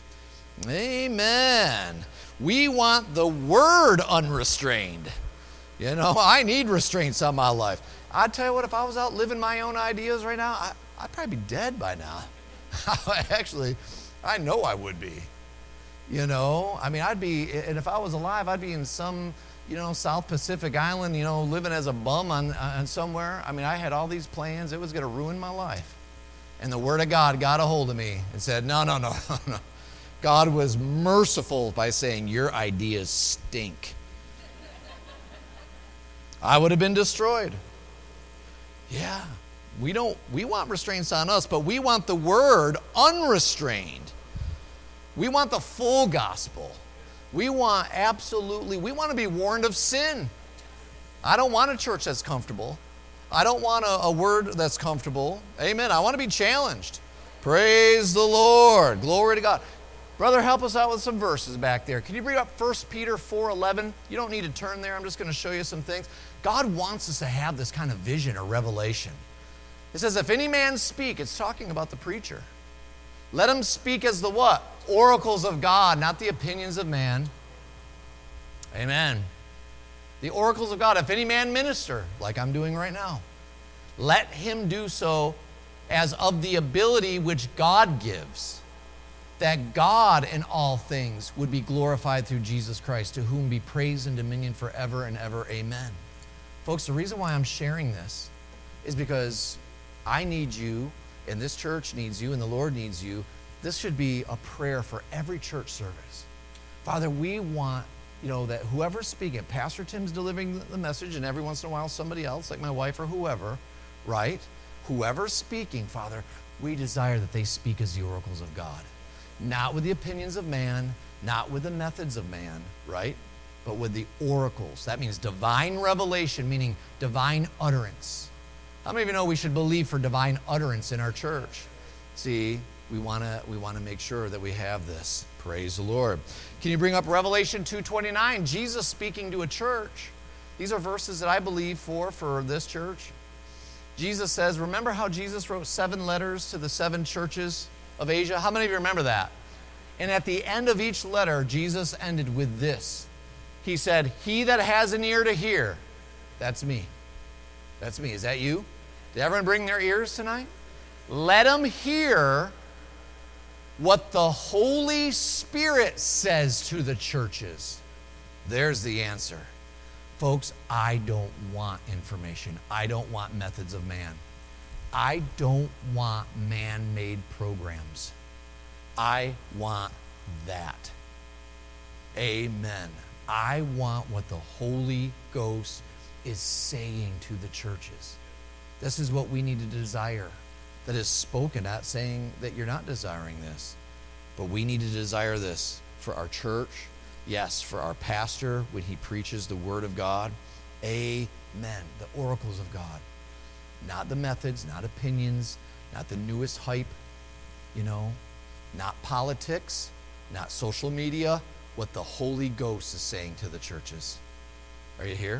Amen. We want the Word unrestrained. You know, I need restraints on my life. I tell you what, if I was out living my own ideas right now, I, I'd probably be dead by now. Actually, I know I would be. You know, I mean, I'd be, and if I was alive, I'd be in some, you know, South Pacific island, you know, living as a bum on, on somewhere. I mean, I had all these plans. It was going to ruin my life. And the Word of God got a hold of me and said, no, no, no, no. God was merciful by saying, your ideas stink. I would have been destroyed. Yeah, we don't, we want restraints on us, but we want the Word unrestrained. We want the full gospel. We want absolutely, we want to be warned of sin. I don't want a church that's comfortable. I don't want a, a word that's comfortable. Amen. I want to be challenged. Praise the Lord. Glory to God. Brother, help us out with some verses back there. Can you bring up First Peter four eleven? You don't need to turn there. I'm just going to show you some things. God wants us to have this kind of vision or revelation. It says, if any man speak, it's talking about the preacher. Let him speak as the what? Oracles of God, not the opinions of man. Amen. The oracles of God. If any man minister, like I'm doing right now, let him do so as of the ability which God gives, that God in all things would be glorified through Jesus Christ, to whom be praise and dominion forever and ever. Amen. Folks, the reason why I'm sharing this is because I need you, and this church needs you, and the Lord needs you. This should be a prayer for every church service. Father, we want, you know, that whoever's speaking, Pastor Tim's delivering the message, and every once in a while somebody else, like my wife or whoever, right? Whoever's speaking, Father, we desire that they speak as the oracles of God. Not with the opinions of man, not with the methods of man, right? But with the oracles. That means divine revelation, meaning divine utterance. How many of you know we should believe for divine utterance in our church? See, we want to we want to make sure that we have this. Praise the Lord. Can you bring up Revelation two twenty-nine? Jesus speaking to a church. These are verses that I believe for for this church. Jesus says, remember how Jesus wrote seven letters to the seven churches of Asia? How many of you remember that? And at the end of each letter, Jesus ended with this. He said, he that has an ear to hear, that's me. That's me. Is that you? Did everyone bring their ears tonight? Let them hear what the Holy Spirit says to the churches. There's the answer. Folks, I don't want information. I don't want methods of man. I don't want man-made programs. I want that. Amen. I want what the Holy Ghost is saying to the churches. This is what we need to desire. That is spoken, not saying that you're not desiring this. But we need to desire this for our church. Yes, for our pastor when he preaches the Word of God. Amen. The oracles of God. Not the methods, not opinions, not the newest hype, you know, not politics, not social media. What the Holy Ghost is saying to the churches. Are you here?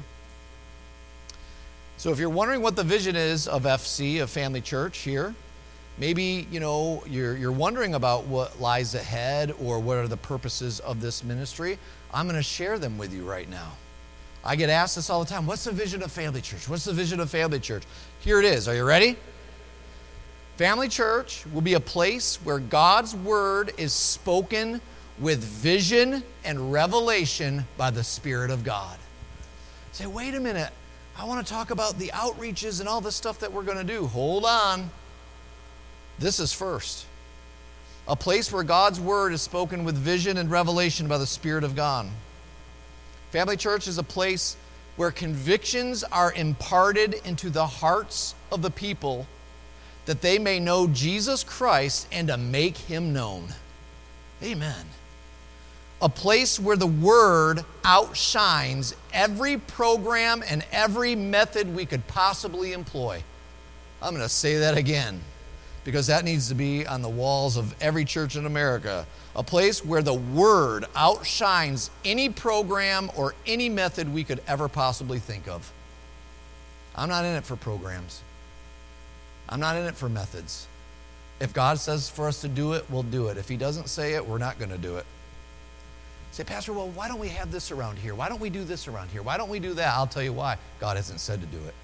So if you're wondering what the vision is of F C, of Family Church here, maybe, you know, you're, you're wondering about what lies ahead or what are the purposes of this ministry, I'm going to share them with you right now. I get asked this all the time. What's the vision of Family Church? What's the vision of Family Church? Here it is. Are you ready? Family Church will be a place where God's Word is spoken with vision and revelation by the Spirit of God. Say, wait a minute. I want to talk about the outreaches and all the stuff that we're going to do. Hold on. This is first. A place where God's Word is spoken with vision and revelation by the Spirit of God. Family Church is a place where convictions are imparted into the hearts of the people that they may know Jesus Christ and to make Him known. Amen. A place where the Word outshines every program and every method we could possibly employ. I'm going to say that again, because that needs to be on the walls of every church in America. A place where the Word outshines any program or any method we could ever possibly think of. I'm not in it for programs. I'm not in it for methods. If God says for us to do it, we'll do it. If He doesn't say it, we're not going to do it. Say, Pastor, well, why don't we have this around here? Why don't we do this around here? Why don't we do that? I'll tell you why. God hasn't said to do it.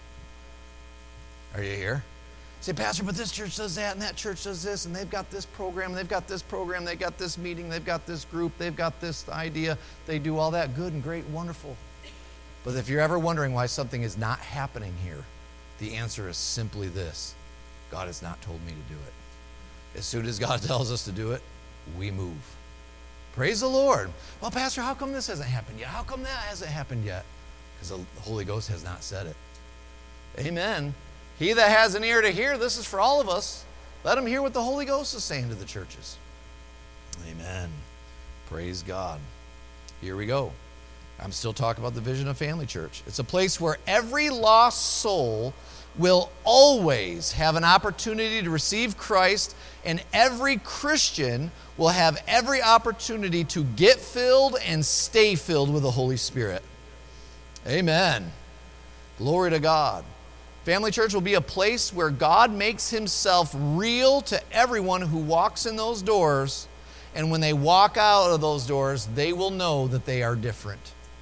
Are you here? Say, Pastor, but this church does that and that church does this and they've got this program, and they've got this program, they've got this meeting, they've got this group, they've got this idea. They do all that good and great and wonderful. But if you're ever wondering why something is not happening here, the answer is simply this. God has not told me to do it. As soon as God tells us to do it, we move. Praise the Lord. Well, Pastor, how come this hasn't happened yet? How come that hasn't happened yet? Because the Holy Ghost has not said it. Amen. He that has an ear to hear, this is for all of us. Let him hear what the Holy Ghost is saying to the churches. Amen. Praise God. Here we go. I'm still talking about the vision of Family Church. It's a place where every lost soul will always have an opportunity to receive Christ, and every Christian will have every opportunity to get filled and stay filled with the Holy Spirit. Amen. Glory to God. Family Church will be a place where God makes Himself real to everyone who walks in those doors, and when they walk out of those doors, they will know that they are different.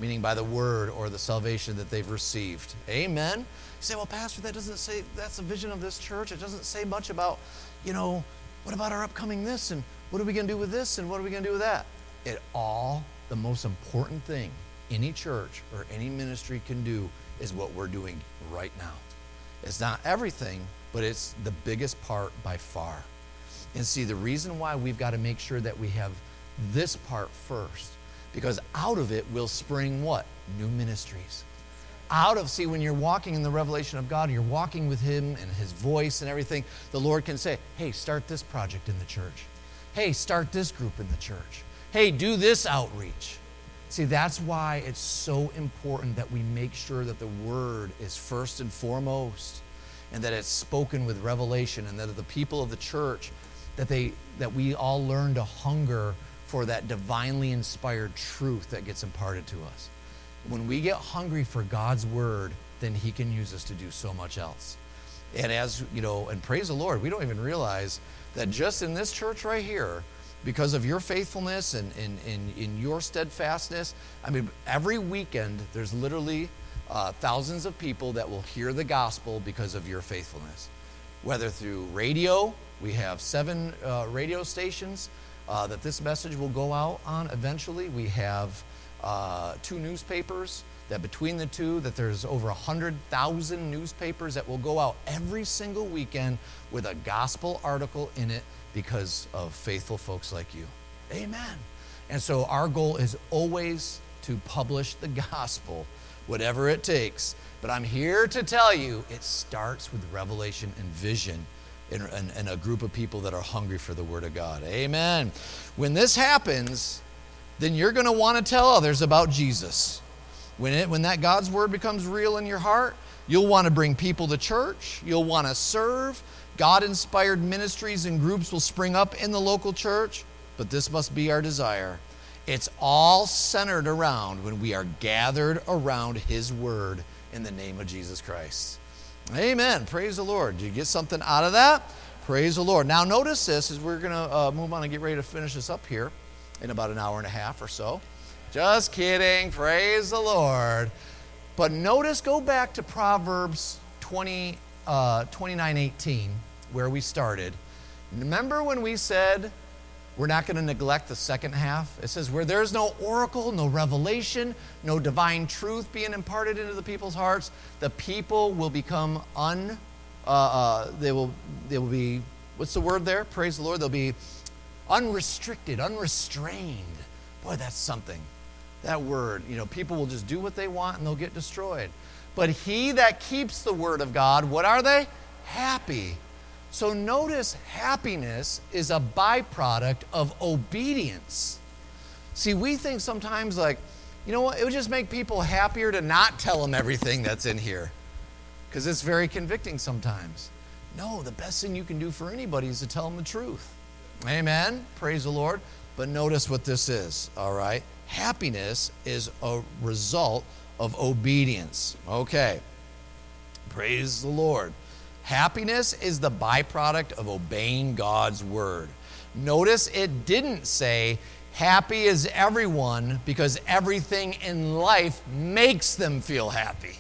meaning by the word or the salvation that they've received. Amen? You say, well, Pastor, that doesn't say, that's the vision of this church. It doesn't say much about, you know, what about our upcoming this, and what are we going to do with this, and what are we going to do with that? It all, the most important thing any church or any ministry can do is what we're doing right now. It's not everything, but it's the biggest part by far. And see, the reason why we've got to make sure that we have this part first, because out of it will spring what? New ministries. Out of, see, when you're walking in the revelation of God, you're walking with Him and His voice and everything, the Lord can say, hey, start this project in the church. Hey, start this group in the church. Hey, do this outreach. See, that's why it's so important that we make sure that the Word is first and foremost, and that it's spoken with revelation, and that the people of the church, that they that we all learn to hunger for that divinely inspired truth that gets imparted to us. When we get hungry for God's Word, then He can use us to do so much else. And as, you know, and praise the Lord, we don't even realize that just in this church right here, because of your faithfulness and in in, in your steadfastness, I mean, every weekend there's literally uh, thousands of people that will hear the gospel because of your faithfulness. Whether through radio, we have seven uh, radio stations uh, that this message will go out on eventually. We have uh, two newspapers that between the two, that there's over one hundred thousand newspapers that will go out every single weekend with a gospel article in it, because of faithful folks like you. Amen. And so our goal is always to publish the gospel, whatever it takes. But I'm here to tell you, it starts with revelation and vision in, in, in a group of people that are hungry for the Word of God. Amen. When this happens, then you're going to want to tell others about Jesus. When, it, when that God's Word becomes real in your heart, you'll want to bring people to church. You'll want to serve. God-inspired ministries and groups will spring up in the local church, but this must be our desire. It's all centered around when we are gathered around His Word in the name of Jesus Christ. Amen. Praise the Lord. Did you get something out of that? Praise the Lord. Now notice this as we're going to uh, move on and get ready to finish this up here in about an hour and a half or so. Just kidding. Praise the Lord. But notice, go back to Proverbs twenty, uh, twenty-nine eighteen, where we started. Remember when we said we're not going to neglect the second half? It says, where there's no oracle, no revelation, no divine truth being imparted into the people's hearts, the people will become un, uh, uh, they will, they will be, what's the word there? Praise the Lord. They'll be unrestricted, unrestrained. Boy, that's something. That word, you know, people will just do what they want and they'll get destroyed. But he that keeps the word of God, what are they? Happy. So notice happiness is a byproduct of obedience. See, we think sometimes like, you know what, it would just make people happier to not tell them everything that's in here, because it's very convicting sometimes. No, the best thing you can do for anybody is to tell them the truth. Amen. Praise the Lord. But notice what this is, all right? Happiness is a result of obedience. Okay. Praise the Lord. Happiness is the byproduct of obeying God's word. Notice it didn't say, happy is everyone because everything in life makes them feel happy.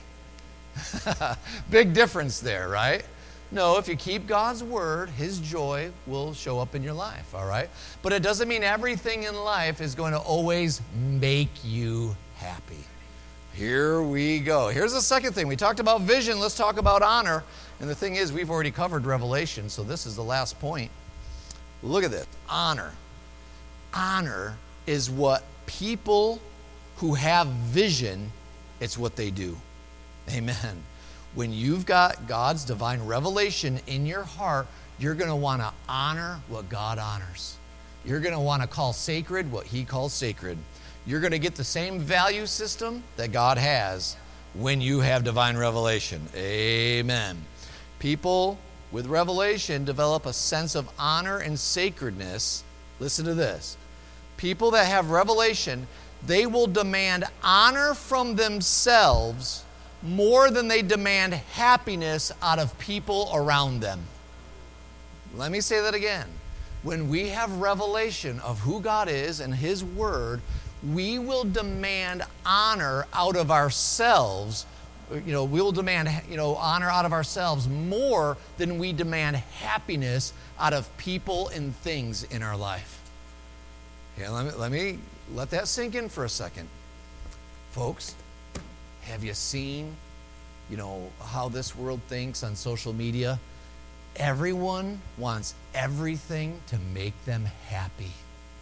Big difference there, right? No, if you keep God's word, His joy will show up in your life, all right? But it doesn't mean everything in life is going to always make you happy. Here we go. Here's the second thing. We talked about vision. Let's talk about honor. And the thing is, we've already covered Revelation, so this is the last point. Look at this. Honor. Honor is what people who have vision, it's what they do. Amen. When you've got God's divine revelation in your heart, you're going to want to honor what God honors. You're going to want to call sacred what He calls sacred. You're going to get the same value system that God has when you have divine revelation. Amen. People with revelation develop a sense of honor and sacredness. Listen to this. People that have revelation, they will demand honor from themselves more than they demand happiness out of people around them. Let me say that again. When we have revelation of who God is and His word, we will demand honor out of ourselves. You know, we'll demand, you know, honor out of ourselves more than we demand happiness out of people and things in our life. Yeah, let me, let me let that sink in for a second. Folks, have you seen, you know, how this world thinks on social media? Everyone wants everything to make them happy.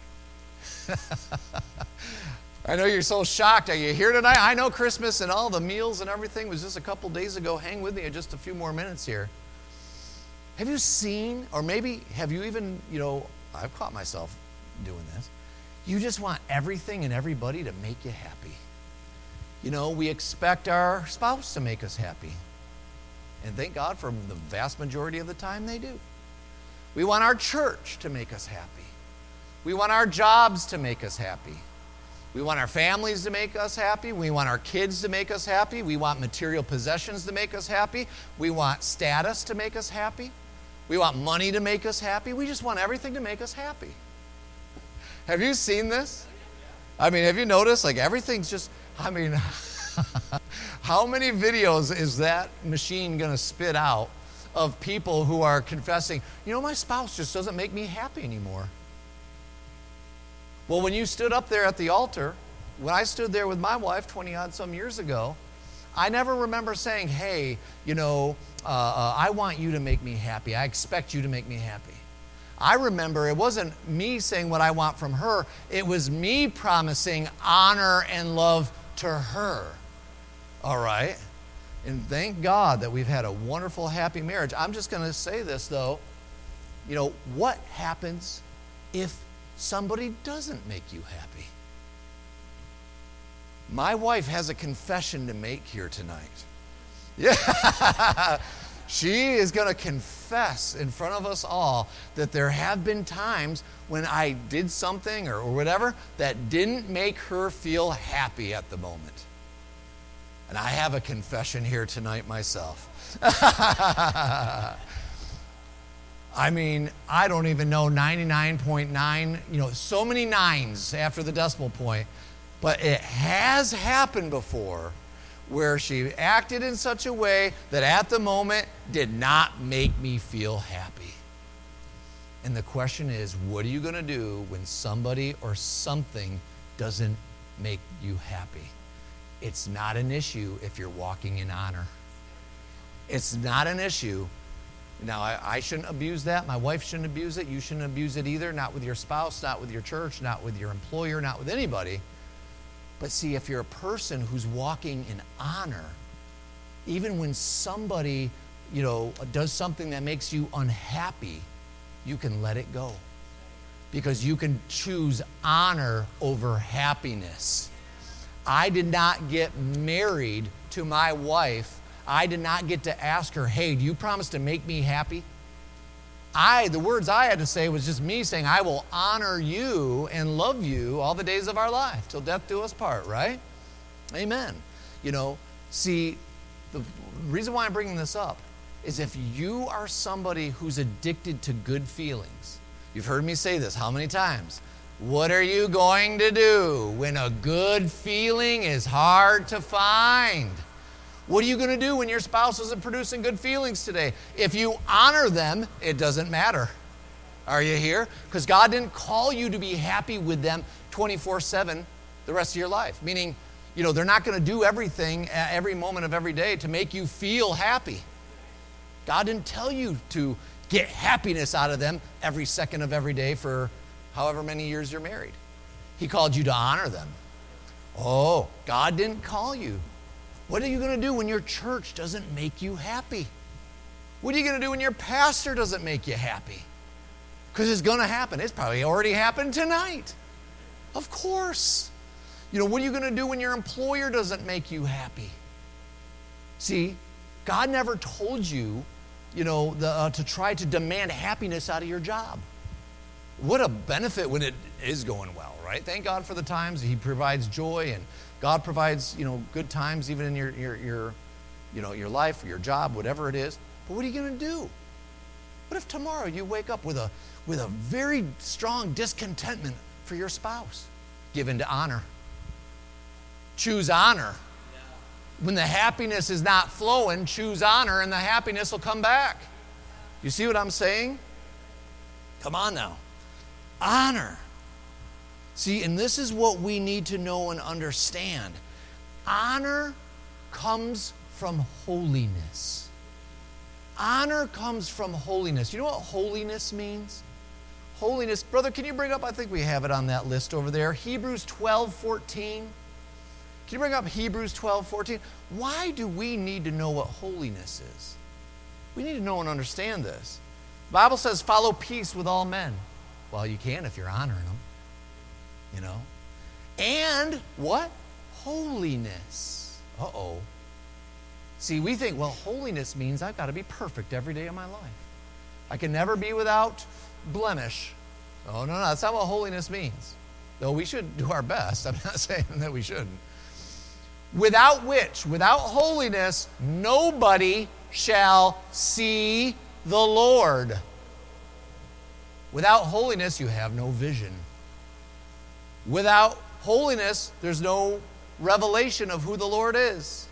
I know you're so shocked. Are you here tonight? I know Christmas and all the meals and everything was just a couple days ago. Hang with me just a few more minutes here. Have you seen, or maybe have you even, you know, I've caught myself doing this. You just want everything and everybody to make you happy. You know, we expect our spouse to make us happy. And thank God for the vast majority of the time they do. We want our church to make us happy. We want our jobs to make us happy. We want our families to make us happy. We want our kids to make us happy. We want material possessions to make us happy. We want status to make us happy. We want money to make us happy. We just want everything to make us happy. Have you seen this? I mean, have you noticed? Like everything's just, I mean, how many videos is that machine going to spit out of people who are confessing, you know, my spouse just doesn't make me happy anymore? Well, when you stood up there at the altar, when I stood there with my wife twenty odd some years ago, I never remember saying, hey, you know, uh, uh, I want you to make me happy. I expect you to make me happy. I remember it wasn't me saying what I want from her. It was me promising honor and love to her. All right? And thank God that we've had a wonderful, happy marriage. I'm just going to say this, though. You know, what happens if somebody doesn't make you happy? My wife has a confession to make here tonight. Yeah. She is going to confess in front of us all that there have been times when I did something or, or whatever that didn't make her feel happy at the moment. And I have a confession here tonight myself. I mean, I don't even know ninety-nine point nine, you know, so many nines after the decimal point. But it has happened before where she acted in such a way that at the moment did not make me feel happy. And the question is, what are you going to do when somebody or something doesn't make you happy? It's not an issue if you're walking in honor. It's not an issue. Now, I, I shouldn't abuse that. My wife shouldn't abuse it. You shouldn't abuse it either. Not with your spouse, not with your church, not with your employer, not with anybody. But see, if you're a person who's walking in honor, even when somebody, you know, does something that makes you unhappy, you can let it go. Because you can choose honor over happiness. I did not get married to my wife. I did not get to ask her, hey, do you promise to make me happy? I, the words I had to say was just me saying, I will honor you and love you all the days of our life, till death do us part, right? Amen. You know, see, the reason why I'm bringing this up is if you are somebody who's addicted to good feelings, you've heard me say this how many times? What are you going to do when a good feeling is hard to find? What are you going to do when your spouse isn't producing good feelings today? If you honor them, it doesn't matter. Are you here? Because God didn't call you to be happy with them twenty-four seven the rest of your life. Meaning, you know, they're not going to do everything at every moment of every day to make you feel happy. God didn't tell you to get happiness out of them every second of every day for however many years you're married. He called you to honor them. Oh, God didn't call you. What are you going to do when your church doesn't make you happy? What are you going to do when your pastor doesn't make you happy? Because it's going to happen. It's probably already happened tonight. Of course. You know, what are you going to do when your employer doesn't make you happy? See, God never told you, you know, the, uh, to try to demand happiness out of your job. What a benefit when it is going well, right? Thank God for the times He provides joy, and God provides, you know, good times even in your, your, your, you know, your life or your job, whatever it is. But what are you going to do? What if tomorrow you wake up with a, with a very strong discontentment for your spouse? Give in to honor. Choose honor. When the happiness is not flowing, choose honor and the happiness will come back. You see what I'm saying? Come on now. Honor. See, and this is what we need to know and understand. Honor comes from holiness. Honor comes from holiness. You know what holiness means? Holiness, brother, can you bring up, I think we have it on that list over there, Hebrews twelve fourteen. Can you bring up Hebrews twelve fourteen? Why do we need to know what holiness is? We need to know and understand this. The Bible says, follow peace with all men. Well, you can if you're honoring them, you know. And what? Holiness. Uh-oh. See, we think, well, holiness means I've got to be perfect every day of my life. I can never be without blemish. Oh, no, no, that's not what holiness means. Though we should do our best. I'm not saying that we shouldn't. Without which, without holiness, nobody shall see the Lord. Without holiness, you have no vision. Without holiness, there's no revelation of who the Lord is.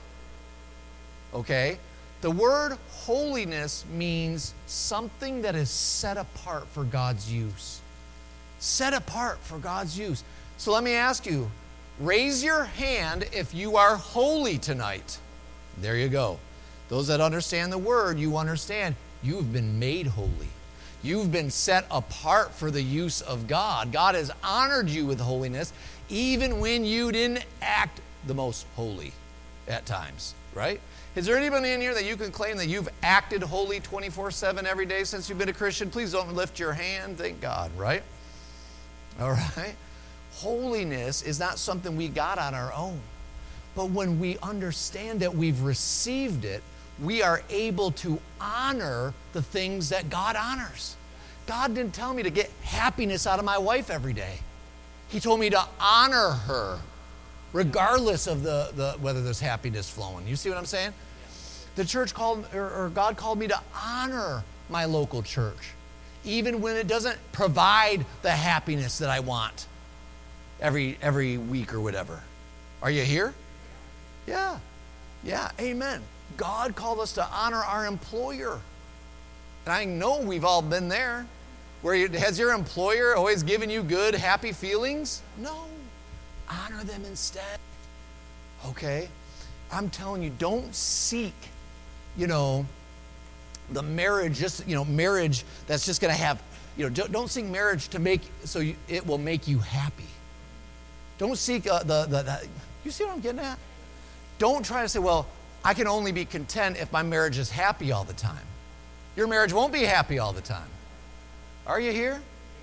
Okay? The word holiness means something that is set apart for God's use. Set apart for God's use. So let me ask you, raise your hand if you are holy tonight. There you go. Those that understand the word, you understand you've been made holy. You've been set apart for the use of God. God has honored you with holiness even when you didn't act the most holy at times, right? Is there anybody in here that you can claim that you've acted holy twenty-four seven every day since you've been a Christian? Please don't lift your hand. Thank God, right? All right? Holiness is not something we got on our own. But when we understand that we've received it, we are able to honor the things that God honors. God didn't tell me to get happiness out of my wife every day. He told me to honor her, regardless of the, the whether there's happiness flowing. You see what I'm saying? The church called, or, or God called me to honor my local church, even when it doesn't provide the happiness that I want every every week or whatever. Are you here? Yeah. Yeah. Amen. God called us to honor our employer. And I know we've all been there. Where you, has your employer always given you good, happy feelings? No. Honor them instead. Okay? I'm telling you, don't seek, you know, the marriage, just, you know, marriage that's just going to have, you know, don't, don't seek marriage to make, so you, it will make you happy. Don't seek uh, the, the, the, you see what I'm getting at? Don't try to say, well, I can only be content if my marriage is happy all the time. Your marriage won't be happy all the time. Are you here?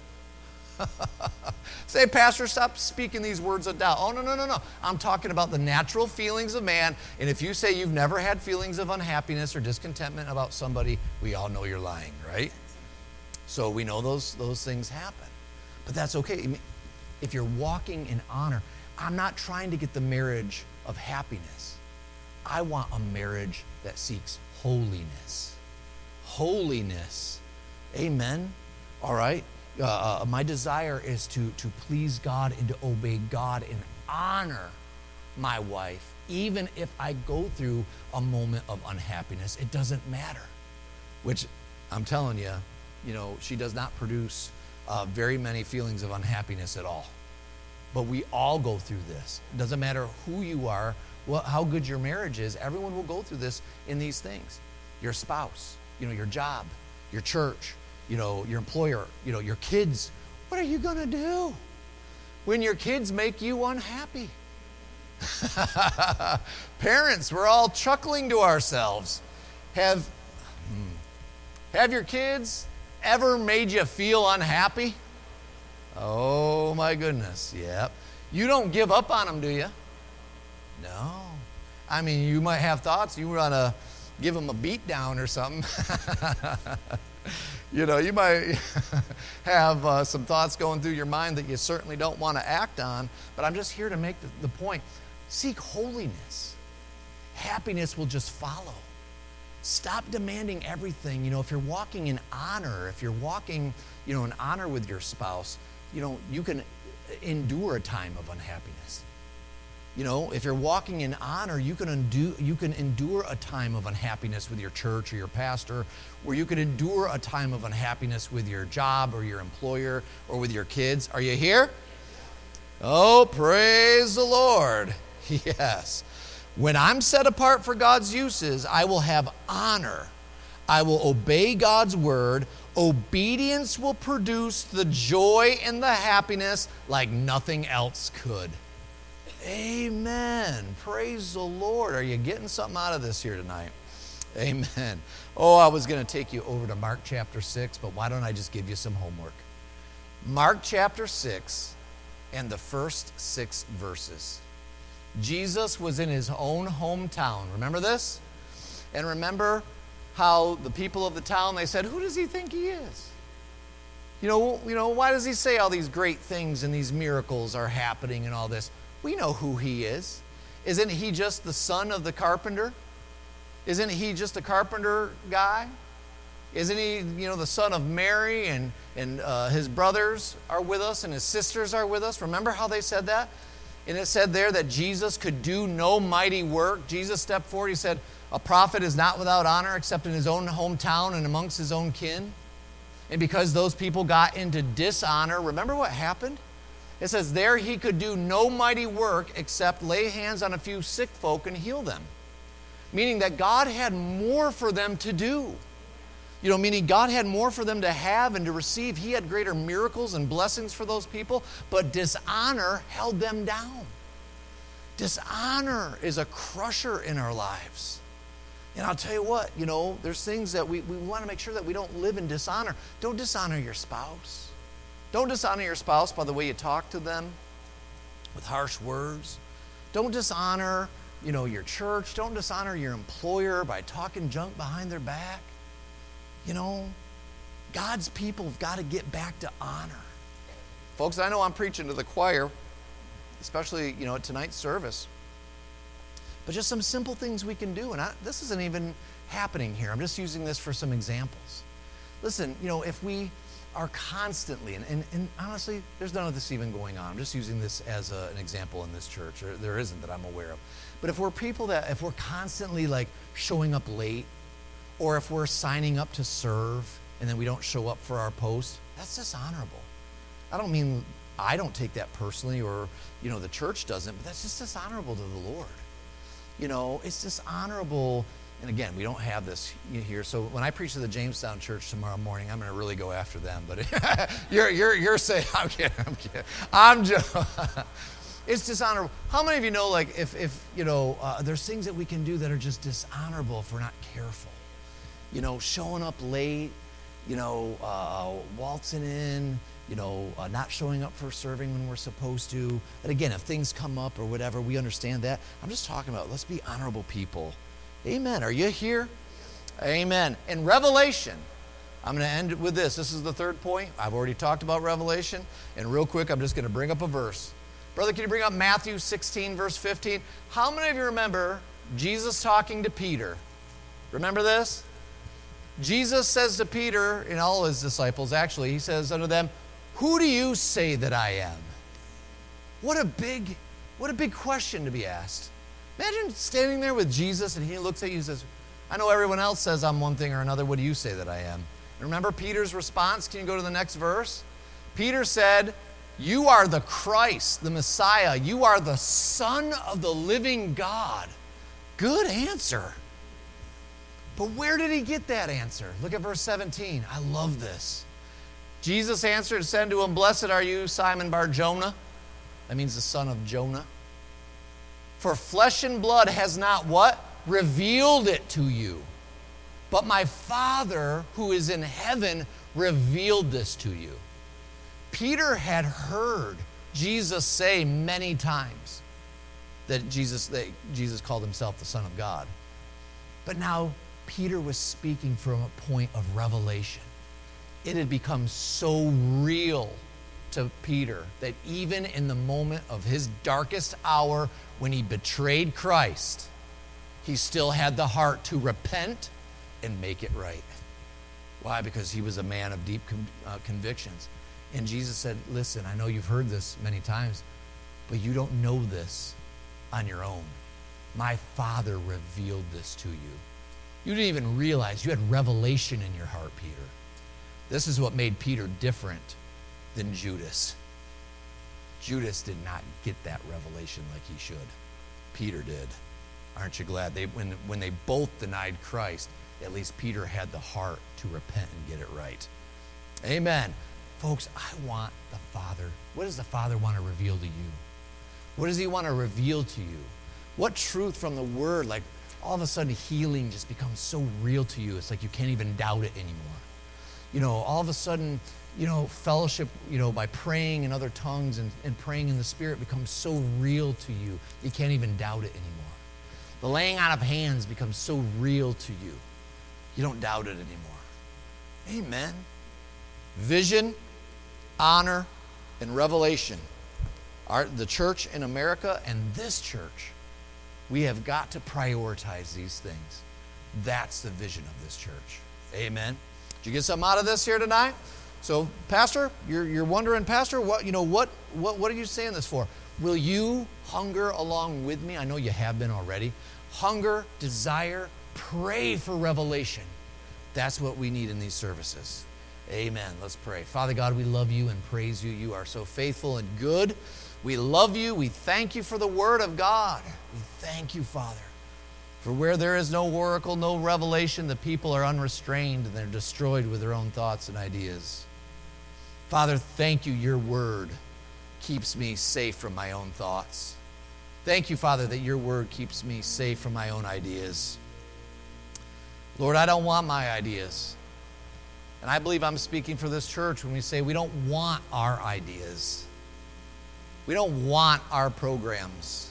Say, Pastor, stop speaking these words of doubt. Oh, no, no, no, no. I'm talking about the natural feelings of man. And if you say you've never had feelings of unhappiness or discontentment about somebody, we all know you're lying, right? So we know those, those things happen. But that's okay. If you're walking in honor, I'm not trying to get the marriage of happiness. I want a marriage that seeks holiness. Holiness. Amen. All right. Uh, uh, my desire is to, to please God and to obey God and honor my wife, even if I go through a moment of unhappiness. It doesn't matter. Which, I'm telling you, you know, she does not produce uh, very many feelings of unhappiness at all. But we all go through this. It doesn't matter who you are, what, how good your marriage is. Everyone will go through this in these things. Your spouse, you know, your job, your church, you know, your employer, you know, your kids. What are you going to do when your kids make you unhappy? Parents, we're all chuckling to ourselves. Have, have your kids ever made you feel unhappy? Oh, my goodness. Yep. You don't give up on them, do you? No. I mean, you might have thoughts. You want to give them a beat down or something. You know, you might have uh, some thoughts going through your mind that you certainly don't want to act on, but I'm just here to make the, the point. Seek holiness. Happiness will just follow. Stop demanding everything. You know, if you're walking in honor, if you're walking, you know, in honor with your spouse, you know, you can endure a time of unhappiness. You know, if you're walking in honor, you can undo, you can endure a time of unhappiness with your church or your pastor, or you can endure a time of unhappiness with your job or your employer or with your kids. Are you here? Oh, praise the Lord. Yes. When I'm set apart for God's uses, I will have honor. I will obey God's word. Obedience will produce the joy and the happiness like nothing else could. Amen. Praise the Lord. Are you getting something out of this here tonight? Amen. Oh, I was going to take you over to Mark chapter six, but why don't I just give you some homework? Mark chapter six and the first six verses. Jesus was in his own hometown. Remember this? And remember how the people of the town, they said, who does he think he is? You know, you know, why does he say all these great things and these miracles are happening and all this? We know who he is. Isn't he just the son of the carpenter? Isn't he just a carpenter guy? Isn't he, you know, the son of Mary, and, and uh, his brothers are with us and his sisters are with us? Remember how they said that? And it said there that Jesus could do no mighty work. Jesus stepped forward. He said, a prophet is not without honor except in his own hometown and amongst his own kin. And because those people got into dishonor, remember what happened? It says there he could do no mighty work except lay hands on a few sick folk and heal them. Meaning that God had more for them to do. You know, meaning God had more for them to have and to receive. He had greater miracles and blessings for those people, but dishonor held them down. Dishonor is a crusher in our lives. And I'll tell you what, you know, there's things that we, we want to make sure that we don't live in dishonor. Don't dishonor your spouse. Don't dishonor your spouse by the way you talk to them with harsh words. Don't dishonor, you know, your church. Don't dishonor your employer by talking junk behind their back. You know, God's people have got to get back to honor. Folks, I know I'm preaching to the choir, especially, you know, at tonight's service. But just some simple things we can do. And I, this isn't even happening here. I'm just using this for some examples. Listen, you know, if we are constantly, and, and, and honestly, there's none of this even going on. I'm just using this as a, an example in this church, or there isn't that I'm aware of. But if we're people that, if we're constantly like showing up late, or if we're signing up to serve and then we don't show up for our post, that's dishonorable. I don't mean, I don't take that personally, or, you know, the church doesn't, but that's just dishonorable to the Lord. You know, it's dishonorable. And again, we don't have this here. So when I preach to the Jamestown church tomorrow morning, I'm going to really go after them. But you're you're you're saying, I'm kidding, I'm kidding. I'm just, it's dishonorable. How many of you know, like, if, if you know, uh, there's things that we can do that are just dishonorable if we're not careful? You know, showing up late, you know, uh, waltzing in, you know, uh, not showing up for serving when we're supposed to. But again, if things come up or whatever, we understand that. I'm just talking about, let's be honorable people. Amen. Are you here? Amen. In Revelation, I'm going to end with this. This is the third point. I've already talked about Revelation. And real quick, I'm just going to bring up a verse. Brother, can you bring up Matthew sixteen, verse fifteen? How many of you remember Jesus talking to Peter? Remember this? Jesus says to Peter and all his disciples, actually, he says unto them, who do you say that I am? What a big, what a big question to be asked. Imagine standing there with Jesus and he looks at you and says, I know everyone else says I'm one thing or another. What do you say that I am? And remember Peter's response? Can you go to the next verse? Peter said, you are the Christ, the Messiah. You are the Son of the living God. Good answer. But where did he get that answer? Look at verse seventeen. I love this. Jesus answered and said to him, blessed are you, Simon Bar-Jonah. That means the son of Jonah. For flesh and blood has not what? Revealed it to you. But my Father who is in heaven revealed this to you. Peter had heard Jesus say many times that Jesus, that Jesus called himself the Son of God. But now Peter was speaking from a point of revelation. It had become so real to Peter that even in the moment of his darkest hour when he betrayed Christ, he still had the heart to repent and make it right. Why? Because he was a man of deep con- uh, convictions. And Jesus said, listen, I know you've heard this many times, but you don't know this on your own. My Father revealed this to you. You didn't even realize. You had revelation in your heart, Peter. This is what made Peter different than Judas. Judas did not get that revelation like he should. Peter did. Aren't you glad? They, when, when they both denied Christ, at least Peter had the heart to repent and get it right. Amen. Folks, I want the Father. What does the Father want to reveal to you? What does he want to reveal to you? What truth from the Word, like all of a sudden healing just becomes so real to you, it's like you can't even doubt it anymore. You know, all of a sudden, you know, fellowship, you know, by praying in other tongues and, and praying in the Spirit becomes so real to you, you can't even doubt it anymore. The laying on of hands becomes so real to you, you don't doubt it anymore. Amen. Vision, honor, and revelation. Our, the church in America and this church, we have got to prioritize these things. That's the vision of this church. Amen. Did you get something out of this here tonight? So, Pastor, you're, you're wondering, Pastor, what you know, what, what, what are you saying this for? Will you hunger along with me? I know you have been already. Hunger, desire, pray for revelation. That's what we need in these services. Amen. Let's pray. Father God, we love you and praise you. You are so faithful and good. We love you. We thank you for the Word of God. We thank you, Father. For where there is no oracle, no revelation, the people are unrestrained and they're destroyed with their own thoughts and ideas. Father, thank you. Your Word keeps me safe from my own thoughts. Thank you, Father, that your Word keeps me safe from my own ideas. Lord, I don't want my ideas. And I believe I'm speaking for this church when we say we don't want our ideas. We don't want our programs.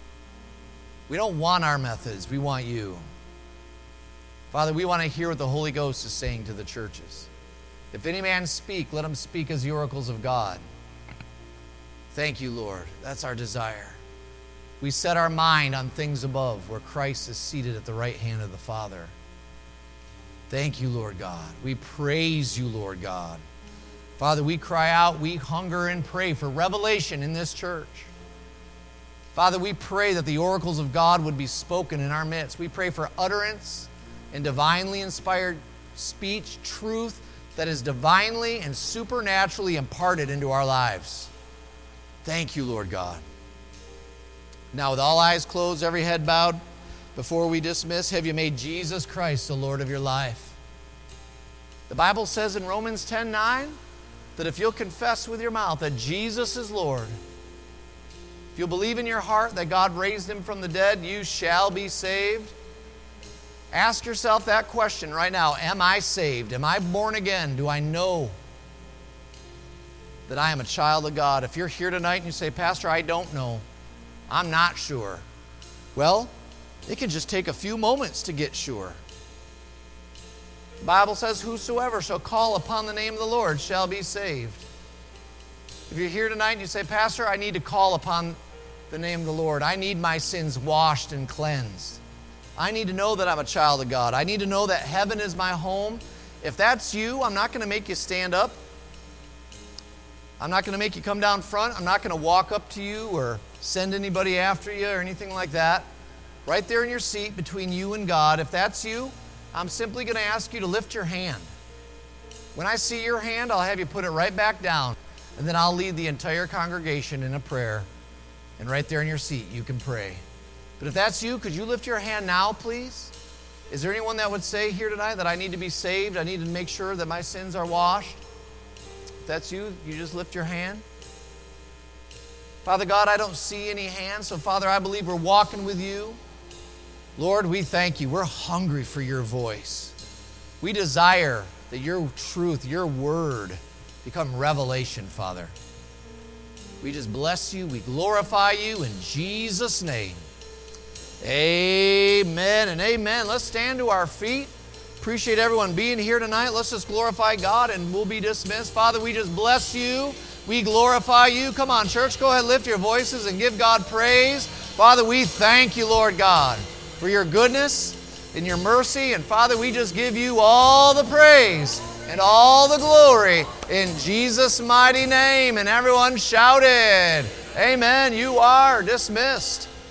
We don't want our methods. We want you. Father, we want to hear what the Holy Ghost is saying to the churches. If any man speak, let him speak as the oracles of God. Thank you, Lord. That's our desire. We set our mind on things above, where Christ is seated at the right hand of the Father. Thank you, Lord God. We praise you, Lord God. Father, we cry out, we hunger and pray for revelation in this church. Father, we pray that the oracles of God would be spoken in our midst. We pray for utterance and divinely inspired speech, truth that is divinely and supernaturally imparted into our lives. Thank you, Lord God. Now, with all eyes closed, every head bowed, before we dismiss, have you made Jesus Christ the Lord of your life? The Bible says in Romans ten nine that if you'll confess with your mouth that Jesus is Lord, if you'll believe in your heart that God raised him from the dead, you shall be saved. Ask yourself that question right now. Am I saved? Am I born again? Do I know that I am a child of God? If you're here tonight and you say, Pastor, I don't know, I'm not sure. Well, it can just take a few moments to get sure. The Bible says, whosoever shall call upon the name of the Lord shall be saved. If you're here tonight and you say, Pastor, I need to call upon the name of the Lord. I need my sins washed and cleansed. I need to know that I'm a child of God. I need to know that heaven is my home. If that's you, I'm not going to make you stand up. I'm not going to make you come down front. I'm not going to walk up to you or send anybody after you or anything like that. Right there in your seat between you and God, if that's you, I'm simply going to ask you to lift your hand. When I see your hand, I'll have you put it right back down, and then I'll lead the entire congregation in a prayer. And right there in your seat, you can pray. But if that's you, could you lift your hand now, please? Is there anyone that would say here tonight that I need to be saved? I need to make sure that my sins are washed? If that's you, you just lift your hand. Father God, I don't see any hands, so Father, I believe we're walking with you. Lord, we thank you. We're hungry for your voice. We desire that your truth, your word, become revelation, Father. We just bless you. We glorify you in Jesus' name. Amen and amen. Let's stand to our feet. Appreciate everyone being here tonight. Let's just glorify God and we'll be dismissed. Father, we just bless you. We glorify you. Come on, church, go ahead, lift your voices and give God praise. Father, we thank you, Lord God, for your goodness and your mercy. And Father, we just give you all the praise and all the glory in Jesus' mighty name. And everyone shouted, amen. You are dismissed.